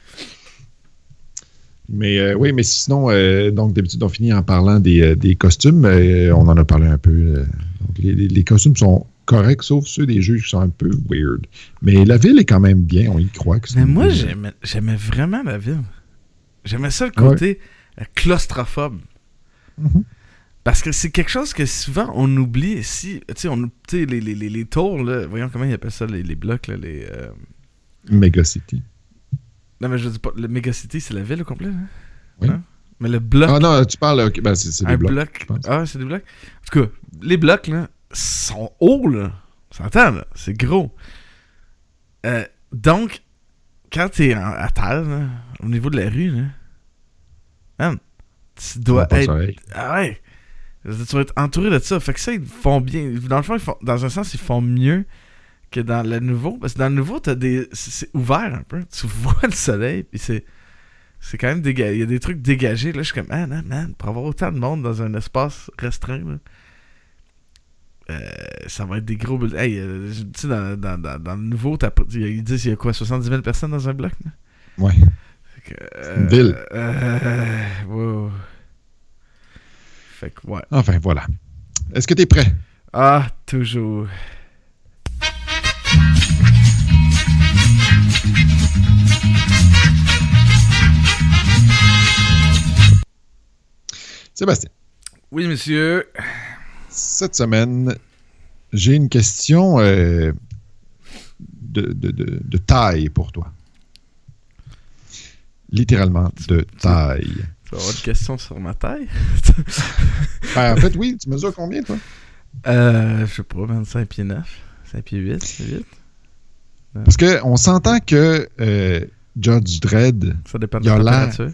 Mais oui, mais sinon, donc d'habitude, on finit en parlant des costumes. On en a parlé un peu. Donc les costumes sont corrects, sauf ceux des juges qui sont un peu weird. Mais la ville est quand même bien, on y croit.
Mais moi, j'aimais vraiment la ville. J'aimais ça le côté claustrophobe. Mm-hmm. Parce que c'est quelque chose que souvent on oublie ici. Tu sais, les tours, là, voyons comment ils appellent ça, les blocs, là, les...
Megacity.
Non, mais je dis pas, le Megacity, c'est la ville au complet, là?
Oui.
Non? Mais le bloc...
Ah non, tu parles... Okay, ben c'est des blocs.
Ah, c'est des blocs? En tout cas, les blocs, là, sont hauts, là. On s'entend, là. C'est gros. Donc, quand t'es à terre, là, au niveau de la rue, là, man, tu dois être... Ah ouais! Tu vas être entouré de ça. Fait que ça, ils font bien. Dans le fond, dans un sens, ils font mieux que dans le nouveau. Parce que dans le nouveau, c'est ouvert un peu. Tu vois le soleil, puis c'est quand même dégagé. Il y a des trucs dégagés. Là, je suis comme, man, pour avoir autant de monde dans un espace restreint, là, Ça va être des gros... Hey, tu sais, dans le nouveau, ils disent qu'il y a quoi, 70 000 personnes dans un bloc? Là?
Ouais. Une ville.
Wow. Fait que, ouais.
Enfin, voilà. Est-ce que t'es prêt?
Ah, toujours.
Sébastien.
Oui, monsieur.
Cette semaine, j'ai une question de taille pour toi. Littéralement, de taille.
Tu vas avoir une question sur ma taille?
En fait, oui. Tu mesures combien, toi?
Je sais pas, 5 pieds 9. 5 pieds 8, c'est 8.
Parce qu'on s'entend que Judge Dredd...
Ça dépend de la température.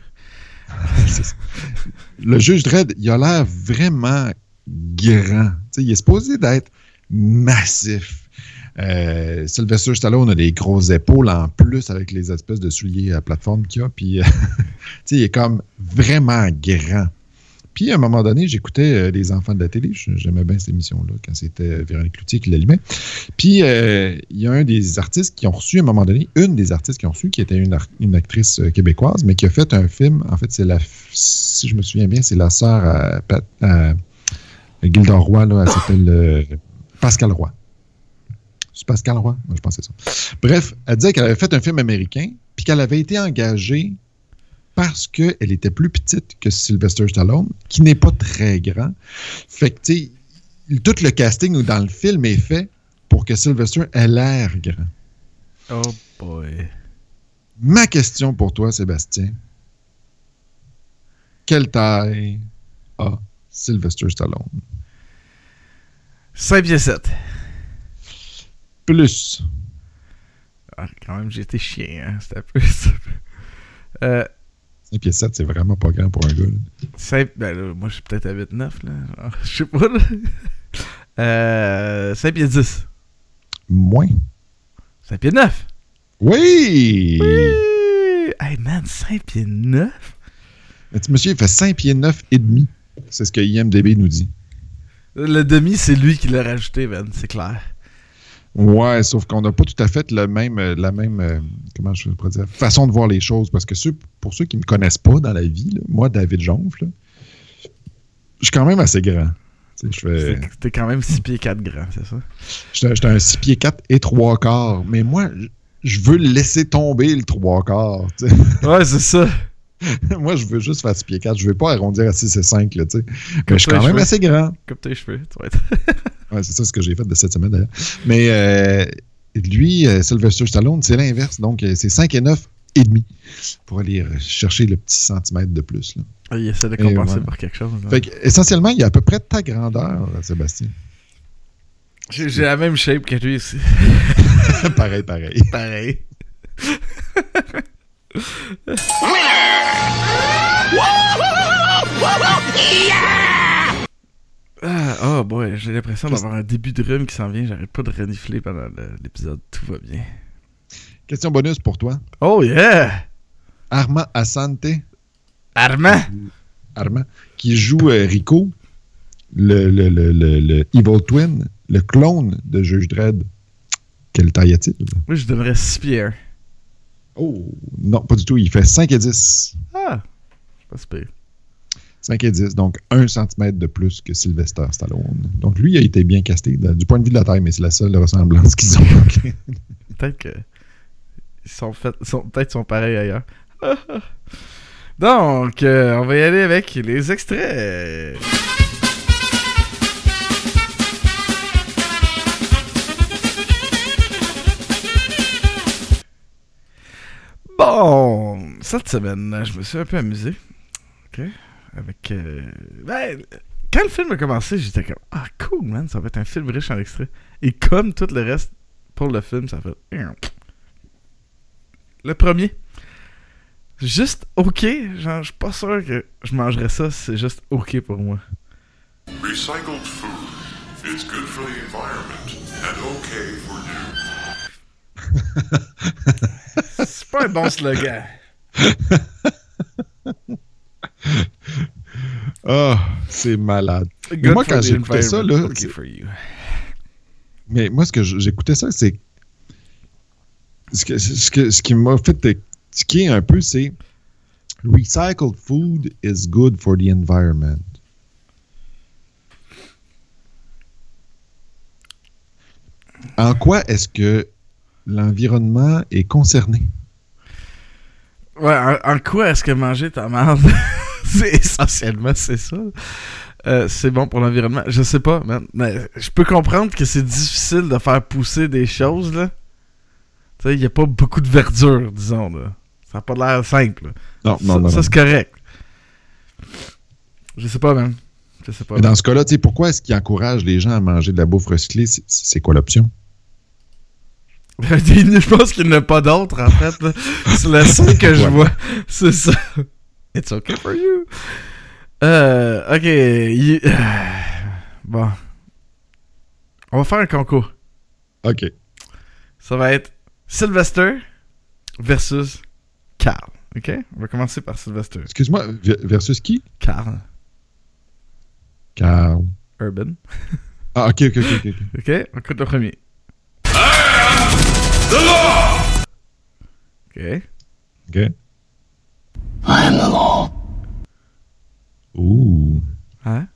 Le juge Dredd, il a l'air vraiment grand. T'sais, il est supposé d'être massif. Sylvester Stallone a des grosses épaules en plus avec les espèces de souliers à plateforme qu'il a. Puis, il est comme vraiment grand. Puis, à un moment donné, j'écoutais Les Enfants de la télé. J'aimais bien cette émission-là quand c'était Véronique Cloutier qui l'allumait. Puis, il y a un des artistes qui ont reçu, à un moment donné, une des artistes qui ont reçu, qui était une actrice québécoise, mais qui a fait un film. En fait, si je me souviens bien, c'est la sœur à Gilda Roy, là, elle s'appelle Pascal Roy. C'est Pascal Roy? Je pense que c'est ça. Bref, elle disait qu'elle avait fait un film américain, puis qu'elle avait été engagée parce qu'elle était plus petite que Sylvester Stallone, qui n'est pas très grand. Fait que, tu sais, tout le casting dans le film est fait pour que Sylvester ait l'air grand.
Oh boy.
Ma question pour toi, Sébastien. Quelle taille a Sylvester Stallone?
5 pieds 7.
Plus.
Ah, quand même, j'ai été chien, hein. C'était plus.
5 pieds 7, c'est vraiment pas grand pour un gars.
5, ben là, moi, je suis peut-être à 8-9, là. Ah, je sais pas, là. 5 pieds 10.
Moins.
5 pieds 9.
Oui!
Oui! Hey, man, 5 pieds 9?
Mais monsieur, il fait 5 pieds 9 et demi. C'est ce que IMDb nous dit.
Le demi, c'est lui qui l'a rajouté, man, c'est clair.
Ouais, sauf qu'on n'a pas tout à fait la même comment je pourrais dire, façon de voir les choses. Parce que pour ceux qui ne me connaissent pas dans la vie, là, moi, David Jonfle, je suis quand même assez grand.
T'es quand même 6 pieds 4 grands, c'est ça?
J'étais un 6 pieds 4 et 3 quarts. Mais moi, je veux laisser tomber le 3 quarts. T'sais.
Ouais, c'est ça.
Moi, je veux juste faire 6 pieds 4. Je veux pas arrondir à 6 et 5. Là, mais je suis quand même assez grand.
Comme tes cheveux, tu vas être.
Ouais, c'est ça ce que j'ai fait de cette semaine d'ailleurs. Mais lui, Sylvester Stallone, c'est l'inverse. Donc, c'est 5 et 9 et demi pour aller chercher le petit centimètre de plus. Là.
Ah, il essaie de compenser par quelque chose.
Fait que, essentiellement, il y a à peu près de ta grandeur, Sébastien.
J'ai la même shape que lui ici.
Pareil.
Pareil. Oh boy, j'ai l'impression d'avoir un début de rhume qui s'en vient. J'arrête pas de renifler pendant l'épisode. Tout va bien.
Question bonus pour toi.
Oh yeah!
Armand Assante.
Armand,
qui joue Rico, le Evil Twin, le clone de Juge Dredd. Quelle taille a-t-il?
Moi, je donnerais 6 pieds 1.
Oh, non, pas du tout. Il fait 5 et 10.
Ah, c'est pas si pire.
5 et 10, donc 1 cm de plus que Sylvester Stallone. Donc lui, il a été bien casté du point de vue de la taille, mais c'est la seule ressemblance qu'ils ont.
Peut-être que peut-être sont pareils ailleurs. Donc, on va y aller avec les extraits. Bon, cette semaine, je me suis un peu amusé. OK? Avec. Quand le film a commencé, j'étais comme ah, cool, man, ça va être un film riche en extraits. Et comme tout le reste pour le film, ça fait. Le premier, juste OK. Genre, je suis pas sûr que je mangerais ça, c'est juste OK pour moi.
Recycled food is good for the environment and okay for you.
C'est pas un bon slogan.
Oh, c'est malade.
Good
moi,
for
quand
the
j'écoutais ça, là,
okay for you.
Mais moi, j'écoutais ça, c'est... Ce qui m'a fait tiquer un peu, c'est recycled food is good for the environment. En quoi est-ce que l'environnement est concerné?
Ouais, en quoi est-ce que manger ta merde, c'est essentiellement, c'est ça. C'est bon pour l'environnement. Je sais pas, man. Mais je peux comprendre que c'est difficile de faire pousser des choses, là. Tu sais, il n'y a pas beaucoup de verdure, disons, là. Ça n'a pas l'air simple.
Non.
Ça, c'est correct. Je sais pas, man.
Mais dans ce cas-là, tu sais, pourquoi est-ce qu'il encourage les gens à manger de la bouffe recyclée? C'est quoi l'option?
Je pense qu'il n'y en a pas d'autre, en fait. Là. C'est le seul que je vois. C'est ça. It's okay for you. OK. Bon. On va faire un concours.
OK.
Ça va être Sylvester versus Carl. OK? On va commencer par Sylvester.
Excuse-moi, versus qui?
Carl. Urban.
Ah, OK.
OK? On écoute le premier.
The law!
OK.
I
am the law.
Ouh.
Hein?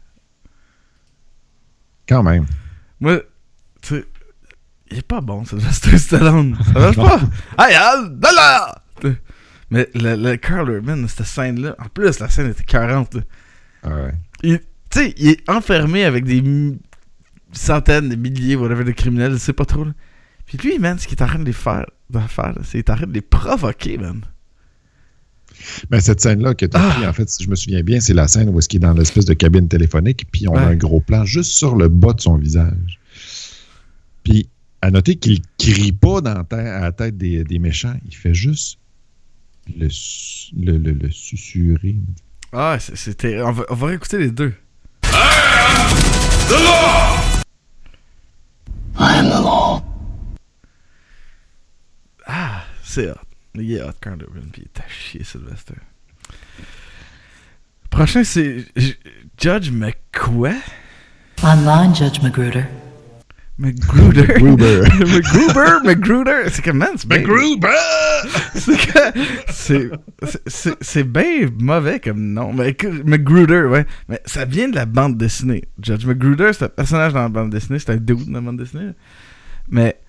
Quand même.
Moi, tu sais, il est pas bon, Sylvester Stallone. Ça marche pas. Hey, là! Mais le Carl Urban, cette scène-là, en plus, la scène était 40.
Ouais.
Tu sais, il est enfermé avec des centaines, des milliers, whatever, de criminels, je sais pas trop. Là. Puis lui, man, ce qu'il est en train de les faire, c'est qu'il est en train de les provoquer, man.
Mais cette scène-là que tu as pris, en fait, si je me souviens bien, c'est la scène où est-ce qu'il est dans l'espèce de cabine téléphonique, puis on a un gros plan juste sur le bas de son visage. Puis, à noter qu'il crie pas à la tête des méchants, il fait juste le susurrer.
Ah, c'était... On va réécouter les deux.
The law!
I am the law.
Ah, c'est hot. Il est hot, Carl Urban, puis il est à chier, Sylvester. Prochain, c'est Judge McQuay.
Online, Judge Magruder.
McGruder. C'est comme, man, c'est bien... C'est bien mauvais comme nom. McGruder, ouais. Mais ça vient de la bande dessinée. Judge McGruder, c'est un personnage dans la bande dessinée. C'est un dude dans la bande dessinée. Mais...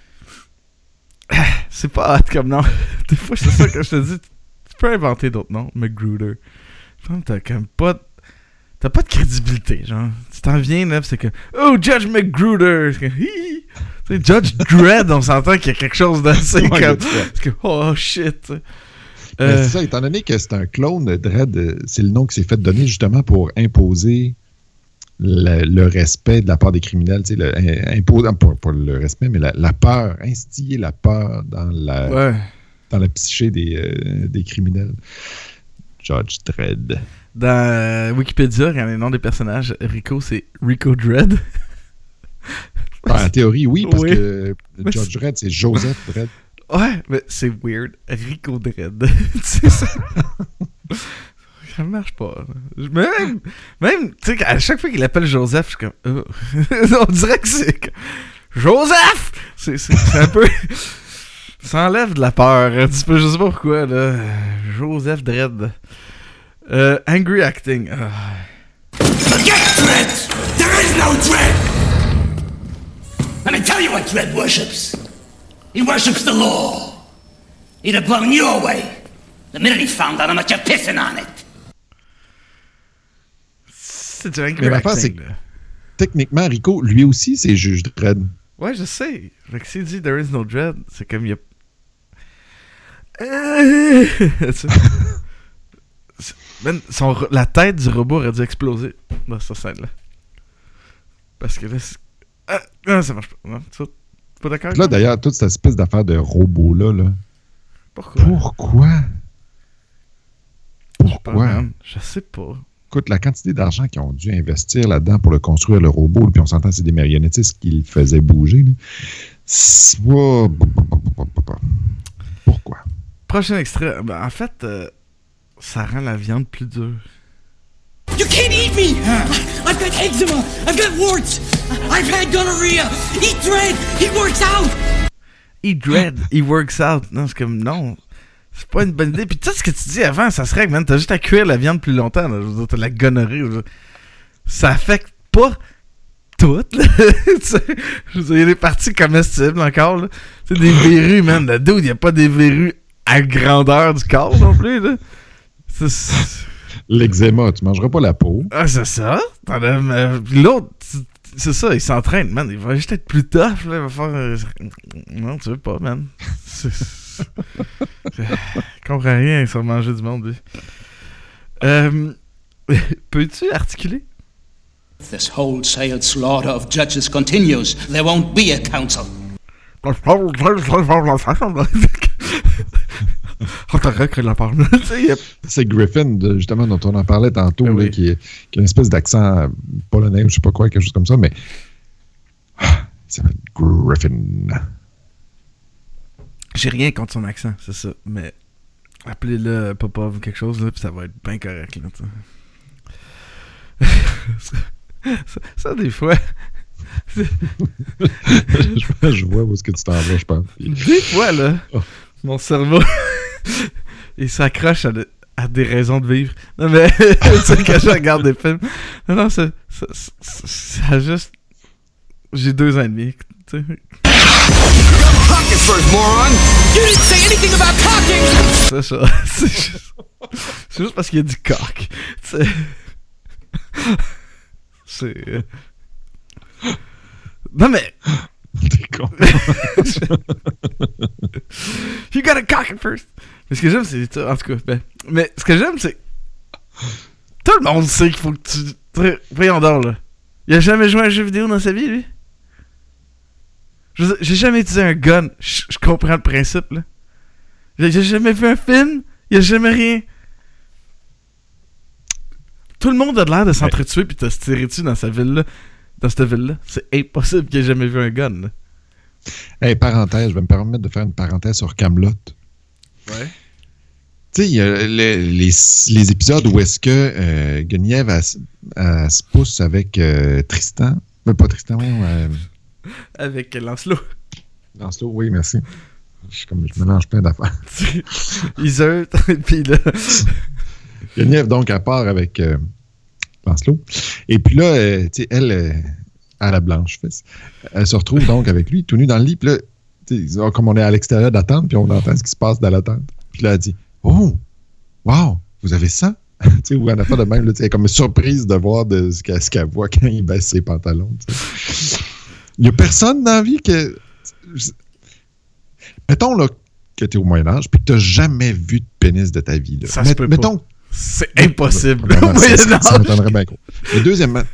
c'est pas hot comme nom. Des fois, c'est ça que je te dis. Tu peux inventer d'autres noms. McGruder. T'as comme pas... T'as pas de crédibilité, genre. Tu t'en viens, là, pis c'est que... Oh, Judge McGruder! C'est que... Tu sais, Judge Dredd, on s'entend qu'il y a quelque chose d'assez comme... C'est que... Oh, shit!
C'est ça, étant donné que c'est un clone, Dredd, c'est le nom qui s'est fait donner justement pour imposer le respect de la part des criminels. Tu sais, imposer... Pas le respect, mais la peur. Instiller la peur dans la psyché des criminels. Judge Dredd.
Dans Wikipédia, il y a les noms des personnages. Rico, c'est Rico Dredd.
En théorie, oui, parce que Judge Dredd, c'est Joseph Dredd.
Ouais, mais c'est weird. Rico Dredd. C'est ça. Ça marche pas. Même tu sais, à chaque fois qu'il appelle Joseph, je suis comme... On dirait que c'est... Joseph! C'est un peu... Ça enlève de la peur. Un petit peu, je sais pas pourquoi, là. Joseph Dredd. Angry acting.
Forget Dredd! There is no Dredd! Let me tell you what Dredd worships. He worships the law. He'd have blown you away the minute he found out how much you're pissing on it.
C'est du angry
Mais l'affaire, c'est
acting, là.
Techniquement, Rico, lui aussi, c'est juge Dredd.
Ouais, je sais. Fait que s'il dit There is no Dredd, c'est comme il y a... Man, la tête du robot aurait dû exploser dans cette scène-là. Parce que là, non, ça marche pas. Non, t'es pas d'accord?
Là, d'ailleurs, toute cette espèce d'affaire de robot-là, là. Pourquoi?
Je sais pas.
Écoute, la quantité d'argent qu'ils ont dû investir là-dedans pour le construire, le robot, puis on s'entend, c'est des marionnettistes qui le faisaient bouger. Là. Pourquoi?
Prochain extrait. En fait, ça rend la viande plus dure.
You can't eat me! I've got eczema! I've got warts!
I've had gonorrhea! Eat Dread! He works out!
Eat Dread, he works out. Non, c'est comme, non. C'est pas une bonne idée. Puis tout ce que tu dis avant, ça se règle, man. T'as juste à cuire la viande plus longtemps. Là. Je veux dire, t'as la gonorrhée. Ça affecte pas tout. Là. Je veux dire, il y a des parties comestibles encore. Là. Tu sais, des verrues, man. Le dude, il y a pas des verrues à grandeur du corps non plus. Là.
L'eczéma, tu mangeras pas la peau.
Ah, c'est ça. Puis l'autre, c'est ça, il s'entraîne, man. Il va juste être plus tough. Là. Il va faire. Non, tu veux pas, man. Je comprends rien sur manger du monde, lui. Peux-tu articuler?
If this wholesale slaughter of judges continues, there won't be a council.
C'est Griffin, justement, dont on en parlait tantôt,
oui.
là, qui a une espèce d'accent polonais, je sais pas quoi, quelque chose comme ça, mais il s'appelle Griffin.
J'ai rien contre son accent, c'est ça, mais appelez-le Popov ou quelque chose, là, puis ça va être bien correct, là, ça, des fois...
je vois où est-ce que tu t'en vas, je pense.
Des fois, là, mon cerveau, il s'accroche à des raisons de vivre. Non, mais, tu sais, quand je regarde des films, non, ça juste... J'ai 2 ans et demi, tu sais.
Pocket first, moron! You didn't say anything about cocking!
C'est ça. C'est juste parce qu'il y a du coq. Tu sais. C'est... Non, mais...
T'es con.
You gotta cock it first. Mais ce que j'aime, c'est... En tout cas, ben... Mais ce que j'aime, c'est... Tout le monde sait qu'il faut que tu... Voyons donc, là. Il a jamais joué à un jeu vidéo dans sa vie, lui? J'ai jamais utilisé un gun. Je comprends le principe, là. J'ai jamais vu un film. Il a jamais rien. Tout le monde a l'air de s'entretuer pis de se tirer dessus dans sa ville-là. Dans cette ville-là. C'est impossible qu'il ait jamais vu un gun, là.
Hey, parenthèse, je vais me permettre de faire une parenthèse sur Kaamelott.
Ouais.
Tu sais, il y a les épisodes où est-ce que Guenièvre elle se pousse avec Tristan. Mais pas Tristan, oui.
Avec Lancelot.
Lancelot, oui, merci. Je mélange plein d'affaires.
Iseult, puis là...
Guenièvre, donc, elle part avec Lancelot. Et puis là, tu sais, elle, à la blanche, elle se retrouve donc avec lui, tout nu dans le lit. Puis là, comme on est à l'extérieur d'attente, puis on entend ce qui se passe dans l'attente. Puis là, elle dit « Oh! Wow! Vous avez ça? » Tu sais, ou elle a fait de même, là, elle est comme surprise de voir ce qu'elle voit quand il baisse ses pantalons. T'sais. Il n'y a personne dans la vie que... Mettons là, que tu es au Moyen-Âge puis que tu n'as jamais vu de pénis de ta vie. Là.
Ça se peut
mettons,
pas. C'est impossible.
Ça m'étonnerait bien gros. Et deuxièmement,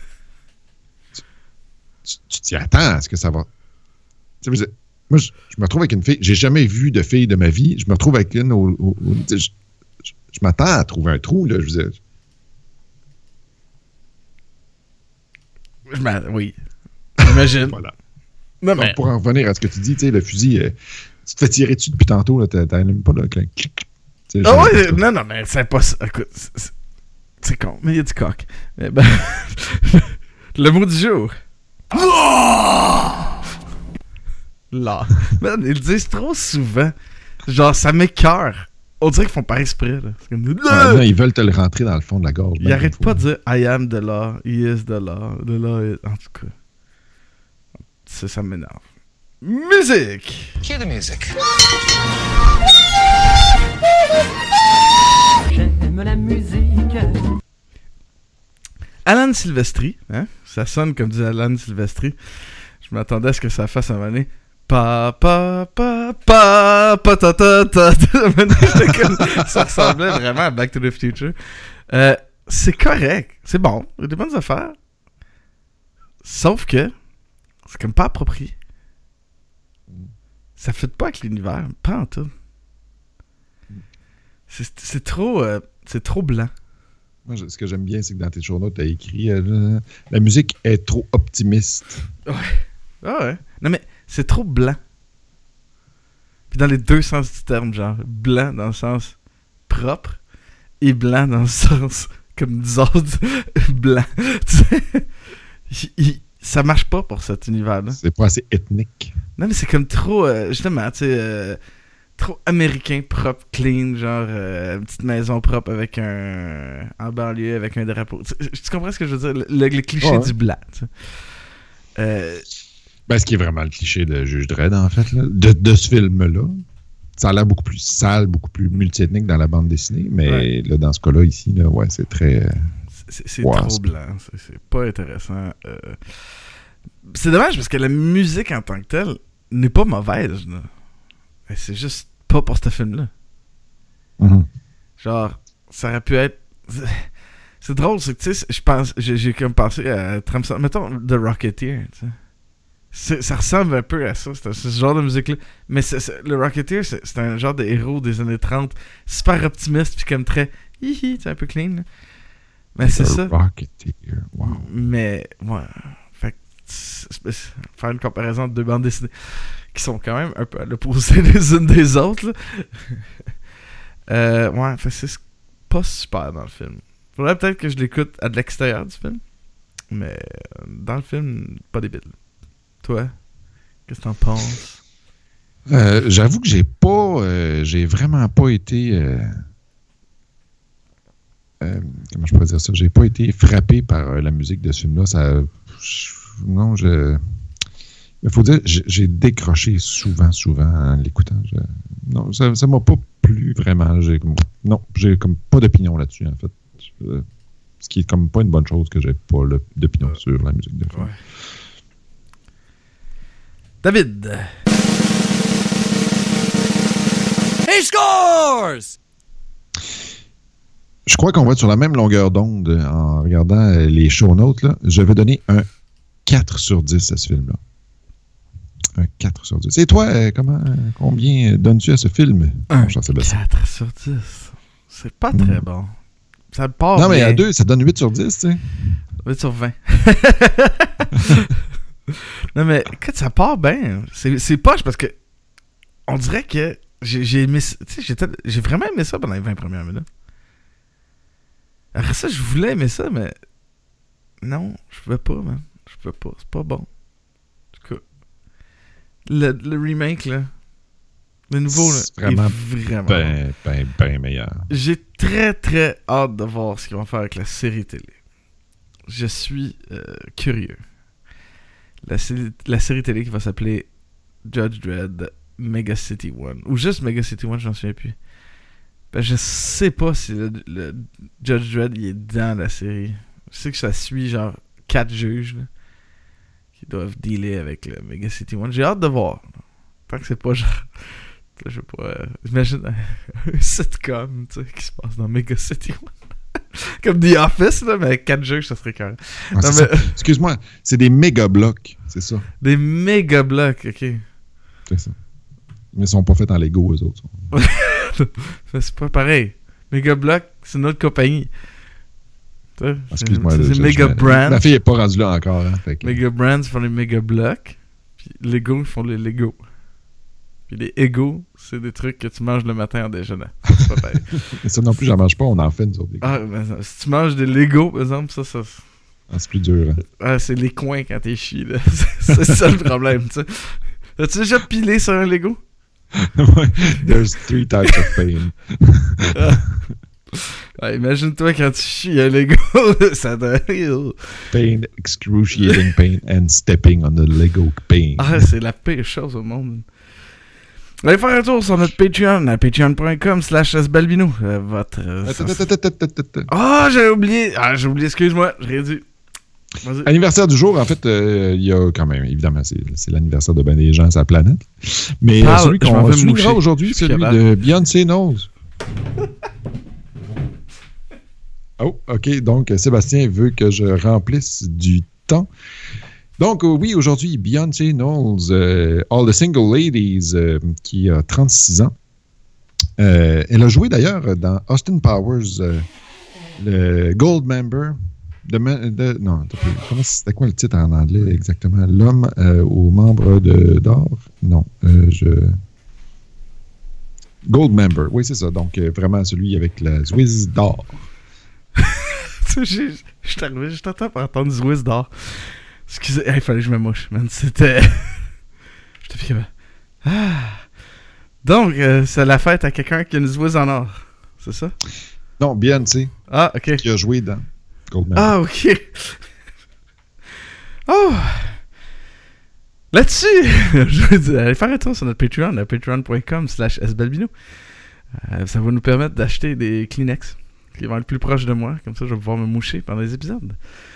tu t'y attends à ce que ça va... Moi, je me retrouve avec une fille... J'ai jamais vu de fille de ma vie. Je me retrouve avec une... Je m'attends à trouver un trou. Là, je veux dire.
Oui. J'imagine.
Voilà.
Non,
Donc,
mais...
pour en revenir à ce que tu dis, tu sais, le fusil, tu te fais tirer dessus depuis tantôt, t'as même pas le clic.
Ah ouais, non, mais c'est pas... Écoute, c'est con, mais il y a du coq. Mais ben... Le mot du jour. Là. Man, ils le disent trop souvent. Genre, ça m'écoeure. On dirait qu'ils font pas exprès. Là. C'est comme...
non, ils veulent te le rentrer dans le fond de la gorge.
Ils arrêtent pas de dire I am the law, he is the law, the law is... En tout cas. Ça m'énerve. Musique!
Cue the music.
J'aime la musique.
Alan Silvestri, hein? Ça sonne comme dit Alan Silvestri. Je m'attendais à ce que ça fasse un moment donné. Pa pa pa pa pa ta ta ta. Ça ressemblait vraiment à Back to the Future. C'est correct, c'est bon, il y a des bonnes affaires. Sauf que c'est comme pas approprié. Ça fit pas avec l'univers, pas en tout. C'est trop blanc.
Moi, ce que j'aime bien, c'est que dans tes journaux, tu as écrit la musique est trop optimiste.
Ouais. Ah ouais. Non, mais c'est trop blanc. Puis dans les deux sens du terme, genre blanc dans le sens propre et blanc dans le sens comme nous autres blanc. Tu sais, ça marche pas pour cet univers-là.
C'est pas assez ethnique.
Non, mais c'est comme trop, justement, tu sais, trop américain, propre, clean, genre une petite maison propre avec en banlieue avec un drapeau. Tu comprends ce que je veux dire? Le cliché du blanc, tu sais.
Ce qui est vraiment le cliché de Judge Dredd, en fait, là, de ce film-là. Ça a l'air beaucoup plus sale, beaucoup plus multiethnique dans la bande dessinée, mais là, dans ce cas-là, ici, là, c'est très...
C'est trop blanc, c'est pas intéressant. C'est dommage parce que la musique en tant que telle n'est pas mauvaise, là. C'est juste pas pour ce film-là.
Mm-hmm.
Genre, ça aurait pu être... C'est drôle, c'est que, tu sais, je pense... J'ai comme pensé à... Mettons, The Rocketeer, tu sais. Ça ressemble un peu à ça, c'est ce genre de musique-là. Mais le Rocketeer, c'est un genre de héros des années 30, super optimiste, puis comme très... Hihi, c'est un peu clean, là. Mais c'est ça.
Rocketeer, wow.
Mais, ouais. Fait que, faire une comparaison de deux bandes dessinées qui sont quand même un peu à l'opposé les unes des autres, là. Ouais, fait que c'est pas super dans le film. Faudrait peut-être que je l'écoute à de l'extérieur du film. Mais dans le film, pas débile. Toi, qu'est-ce que t'en penses?
J'avoue que j'ai vraiment pas été... comment je pourrais dire ça? J'ai pas été frappé par la musique de ce film-là. Il faut dire, j'ai décroché souvent en l'écoutant. Non, ça m'a pas plu vraiment. J'ai comme pas d'opinion là-dessus, en fait. Ce qui est comme pas une bonne chose que j'ai pas d'opinion sur la musique de film.
Ouais. David!
He scores!
Je crois qu'on va être sur la même longueur d'onde en regardant les show notes. Là. Je vais donner un 4 sur 10 à ce film-là. Un 4 sur 10. Et toi, combien donnes-tu à ce film?
Un 4 sur 10. C'est pas très bon. Ça part
non, mais
bien.
à 2, ça donne 8 sur 10, tu sais.
8 sur 20. Non, mais écoute, ça part bien. C'est poche parce que on dirait que j'ai aimé ça. Tu sais, j'ai vraiment aimé ça pendant les 20 premières minutes. Après ça, je voulais aimer ça, mais non, je pouvais pas, man. Je pouvais pas. C'est pas bon. En tout cas, le remake, là, le nouveau, là,
c'est vraiment bien meilleur.
J'ai très, très hâte de voir ce qu'ils vont faire avec la série télé. Je suis curieux. La série télé qui va s'appeler Judge Dredd Mega City 1. Ou juste Mega City 1, je m'en souviens plus. Ben, je sais pas si le Judge Dredd il est dans la série. Je sais que ça suit genre 4 juges là, qui doivent dealer avec le Mega City 1. J'ai hâte de voir. Tant que c'est pas genre... Je sais pas... imagine un sitcom tu sais, qui se passe dans Mega City 1. Comme The Office, là, mais avec 4 juges, ça serait carré.
Ah, non, mais... Excuse-moi, c'est des méga blocs, c'est ça.
Des méga blocs, ok.
C'est ça. Mais ils sont pas faits en Lego, eux autres.
C'est pas pareil. Mega Block, c'est une autre compagnie.
Excuse-moi.
C'est Mega Brands.
Ma fille est pas rendue là encore. Hein, fait que...
Mega Brands font les Mega Blocks. Puis Lego font les Lego. Puis les Ego, c'est des trucs que tu manges le matin en déjeunant. C'est pas pareil.
Mais ça non plus, j'en mange pas. On en fait, nous autres.
Ah, mais si tu manges des Lego, par exemple, ça...
Ah, c'est plus dur. Hein.
Ah, c'est les coins quand t'es chié, là. C'est ça le problème, tu sais. As-tu déjà pilé sur un Lego?
There's 3 types of pain.
Ouais, imagine-toi quand tu chies un Lego, ça doit...
Pain, excruciating pain, and stepping on the Lego pain.
Ah, c'est la pire chose au monde. Allez faire un tour sur notre Patreon, à patreon.com/sbalbino. Votre... Ah, j'ai oublié, excuse-moi, j'ai rien dit. Vas-y.
Anniversaire du jour, en fait, il y a quand même, évidemment, c'est l'anniversaire de ben des gens sur la planète. Mais celui qu'on soulignera aujourd'hui, c'est celui de Beyoncé Knowles. Oh, OK. Donc, Sébastien veut que je remplisse du temps. Donc, oui, aujourd'hui, Beyoncé Knowles, All the Single Ladies, qui a 36 ans. Elle a joué d'ailleurs dans Austin Powers, le Gold Member. Non, c'était quoi le titre en anglais exactement? L'homme aux membres d'or? Non, Gold Member, oui, c'est ça. Donc, vraiment celui avec la Zwiz d'or.
Je suis arrivé juste à temps pour entendre Zwiz d'or. Excusez, il fallait que je me mouche, man. C'était... J'étais plus capable. Donc, c'est la fête à quelqu'un qui a une zouise en or. C'est ça?
Non, Beyoncé,
Ah, ok.
qui a joué dans Goldman.
Ah, ok. Oh! Là-dessus, je veux dire, allez faire un tour sur notre Patreon, à patreon.com/sbalbino. Ça va nous permettre d'acheter des Kleenex qui vont être plus proches de moi. Comme ça, je vais pouvoir me moucher pendant les épisodes.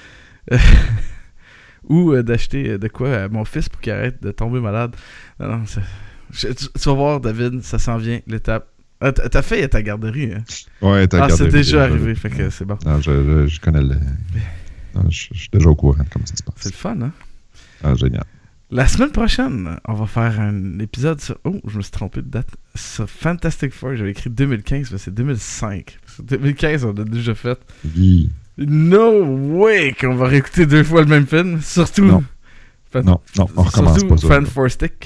Ou d'acheter de quoi à mon fils pour qu'il arrête de tomber malade. Non, tu vas voir, David, ça s'en vient, l'étape. Ta fille est à la garderie, hein?
Ouais, t'as
C'est déjà arrivé, fait que c'est bon.
Non, je connais le... Non, je suis déjà au courant de comment ça se passe.
C'est le fun, hein?
Ah, génial.
La semaine prochaine, on va faire un épisode sur... Oh, je me suis trompé de date. Sur Fantastic Four, j'avais écrit 2015, mais c'est 2005. 2015, on a déjà fait.
Oui.
No way qu'on va réécouter 2 fois le même film. Surtout...
Non, on recommence
surtout
pas ça.
Fan for Stick.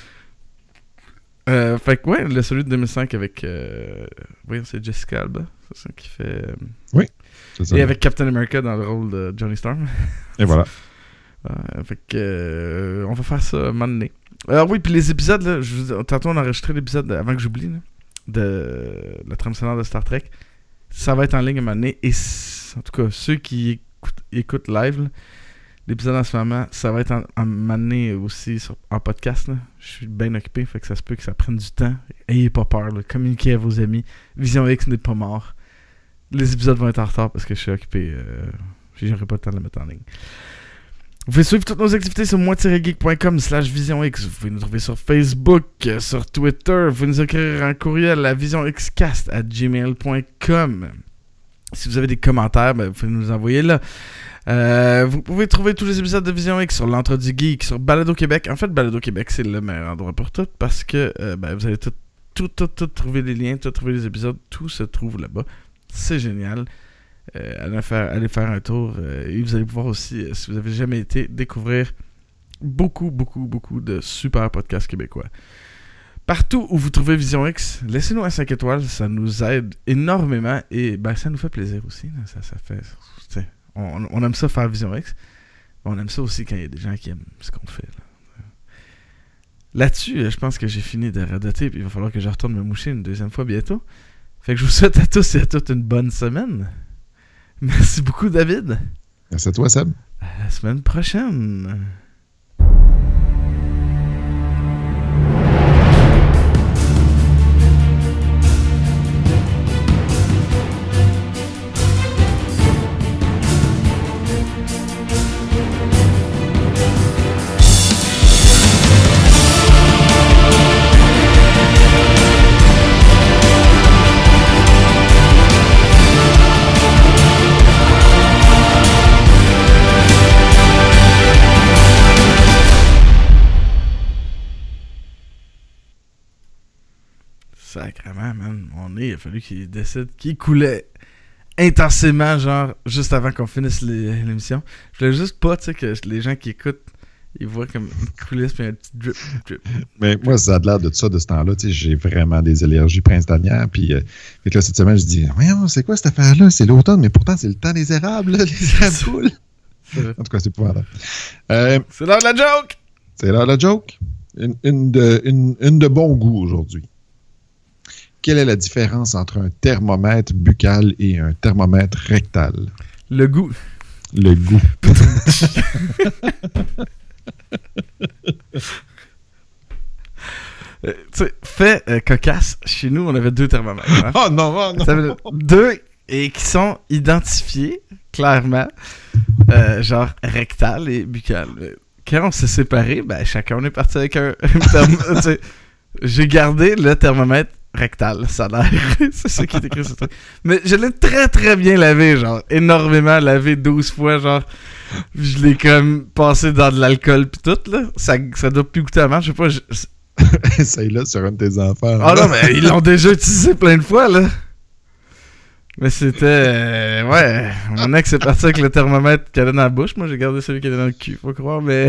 Fait que ouais, celui de 2005 avec... oui, c'est Jessica Alba. C'est ça qui fait...
Oui, c'est ça.
Et avec Captain America dans le rôle de Johnny Storm.
Et voilà.
Fait que on va faire ça un moment donné. Alors oui, puis les épisodes, là, tantôt on a enregistré l'épisode avant que j'oublie là, de la trame sonore de Star Trek. Ça va être en ligne à un moment donné. Et en tout cas, ceux qui écoutent live, là, l'épisode en ce moment, ça va être en moment donné aussi en podcast. Là. Je suis bien occupé, fait que ça se peut que ça prenne du temps. Ayez pas peur, là. Communiquez à vos amis. Vision X n'est pas mort. Les épisodes vont être en retard parce que je suis occupé. J'aurai pas le temps de le mettre en ligne. Vous pouvez suivre toutes nos activités sur moi-geek.com/visionx. Vous pouvez nous trouver sur Facebook, sur Twitter. Vous pouvez nous écrire un courriel à visionxcast@gmail.com. Si vous avez des commentaires, vous pouvez nous les envoyer là. Vous pouvez trouver tous les épisodes de Vision X sur l'Entre-du Geek, sur Balado Québec. En fait, Balado Québec, c'est le meilleur endroit pour tout parce que vous allez tout trouver les liens, tout trouver les épisodes. Tout se trouve là-bas. C'est génial. Allez faire un tour et vous allez pouvoir aussi, si vous n'avez jamais été, découvrir beaucoup de super podcasts québécois. Partout où vous trouvez Vision X, laissez-nous un 5 étoiles, ça nous aide énormément et ça nous fait plaisir aussi. Là. Ça fait, on aime ça faire Vision X, mais on aime ça aussi quand il y a des gens qui aiment ce qu'on fait. Là-dessus, je pense que j'ai fini de radoter puis il va falloir que je retourne me moucher une deuxième fois bientôt. Fait que je vous souhaite à tous et à toutes une bonne semaine. Merci beaucoup, David.
Merci à toi, Seb.
À la semaine prochaine. Sacrément, man. Il a fallu qu'il décide qu'il coulait intensément, genre, juste avant qu'on finisse l'émission. Je voulais juste pas, tu sais, que les gens qui écoutent, ils voient comme une coulisse puis un petit drip.
Mais moi, ça a l'air de ça, de ce temps-là. Tu sais, j'ai vraiment des allergies printanières. Puis, fait que là, cette semaine, je dis, voyons, c'est quoi cette affaire-là? C'est l'automne, mais pourtant, c'est le temps des érables, là, les érables. En tout cas, c'est pas grave.
C'est l'heure de la joke!
C'est l'heure de la joke. Une de bon goût aujourd'hui. Quelle est la différence entre un thermomètre buccal et un thermomètre rectal?
Le goût.
Le goût.
Tu sais, fait cocasse, chez nous, on avait 2 thermomètres. Hein?
Oh non.
Ça veut dire 2 et qui sont identifiés, clairement, genre rectal et buccal. Quand on s'est séparés, chacun on est parti avec un thermomètre. J'ai gardé le thermomètre rectal, ça a l'air. C'est ça qui est écrit sur le truc. Mais je l'ai très très bien lavé, genre énormément lavé 12 fois, genre je l'ai comme passé dans de l'alcool pis tout, là. Ça doit plus goûter à marche, je sais pas.
Essaye-là sur un de tes enfants.
Ah non, mais ils l'ont déjà utilisé plein de fois, là. Mais c'était... ouais, mon ex est parti avec le thermomètre qu'il avait dans la bouche. Moi, j'ai gardé celui qu'il avait dans le cul, faut croire, mais...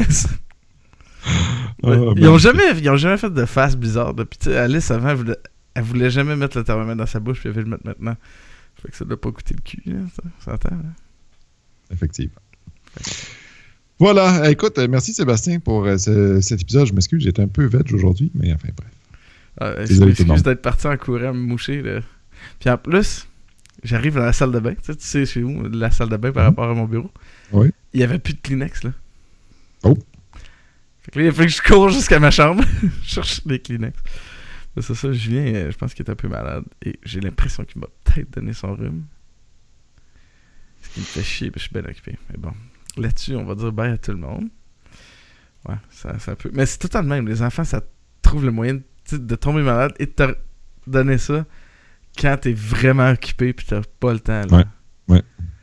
Ils ont jamais fait de face bizarre. Puis tu sais, Alice, avant, elle voulait jamais mettre le thermomètre dans sa bouche, puis elle veut le mettre maintenant. Fait que ça doit pas coûter le cul, là, ça s'entend, là.
Effectivement. Voilà. Écoute, merci Sébastien pour cet épisode. Je m'excuse, j'étais un peu veg aujourd'hui, mais enfin, bref.
Je m'excuse d'être parti en courant me moucher. Là. Puis en plus, j'arrive dans la salle de bain. Tu sais, chez où, la salle de bain par rapport à mon bureau.
Oui.
Il n'y avait plus de Kleenex, là.
Oh.
Fait que là, il a fallu que je cours jusqu'à ma chambre. chercher des Kleenex. C'est ça, Julien, je pense qu'il est un peu malade. Et j'ai l'impression qu'il m'a peut-être donné son rhume. Ce qui me fait chier, parce que je suis bien occupé. Mais bon, là-dessus, on va dire bye à tout le monde. Ouais, ça peut. Mais c'est tout le temps le même. Les enfants, ça trouve le moyen de tomber malade et de te donner ça quand t'es vraiment occupé puis t'as pas le temps. Là.
Ouais.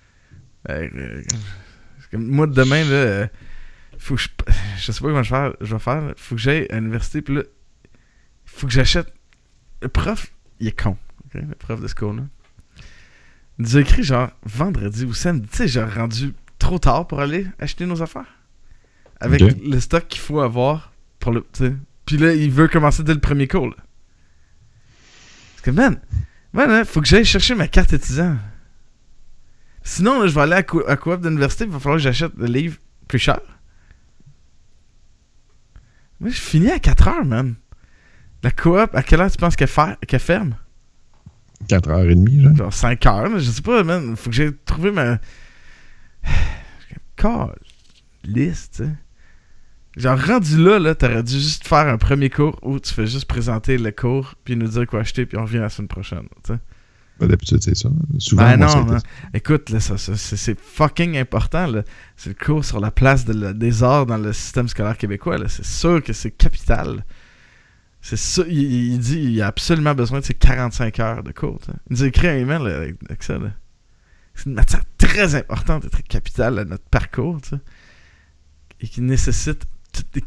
Moi, demain, là, faut que je sais pas comment je vais faire. Faut que j'aille à l'université puis là, faut que j'achète. Le prof, il est con. Okay? Le prof de ce cours-là. Il nous a écrit genre vendredi ou samedi, tu sais, genre rendu trop tard pour aller acheter nos affaires. Avec le stock qu'il faut avoir pour le. T'sais. Puis là, il veut commencer dès le premier cours. Là. Parce que, man, là, faut que j'aille chercher ma carte étudiant. Sinon, là, je vais aller à Coop d'université, il va falloir que j'achète le livre plus cher. Moi, je finis à 4h, man. La Coop, à quelle heure tu penses qu'elle ferme?
4h30, genre.
Genre 5h, je sais pas, man. Faut que j'aille trouver ma. Liste, tu sais. Genre, rendu là, t'aurais dû juste faire un premier cours où tu fais juste présenter le cours, puis nous dire quoi acheter, puis on revient la semaine prochaine, tu sais.
Ben, d'habitude, c'est ça. Souvent,
ben non. Écoute, là, c'est fucking important, là. C'est le cours sur la place des arts dans le système scolaire québécois, là. C'est sûr que c'est capital. C'est ça. Il dit qu'il a absolument besoin de ces 45 heures de cours, t'sais. Il nous a écrit un email là, avec ça, là. C'est une matière très importante et très capitale à notre parcours, tu sais. Et qui nécessite toutes les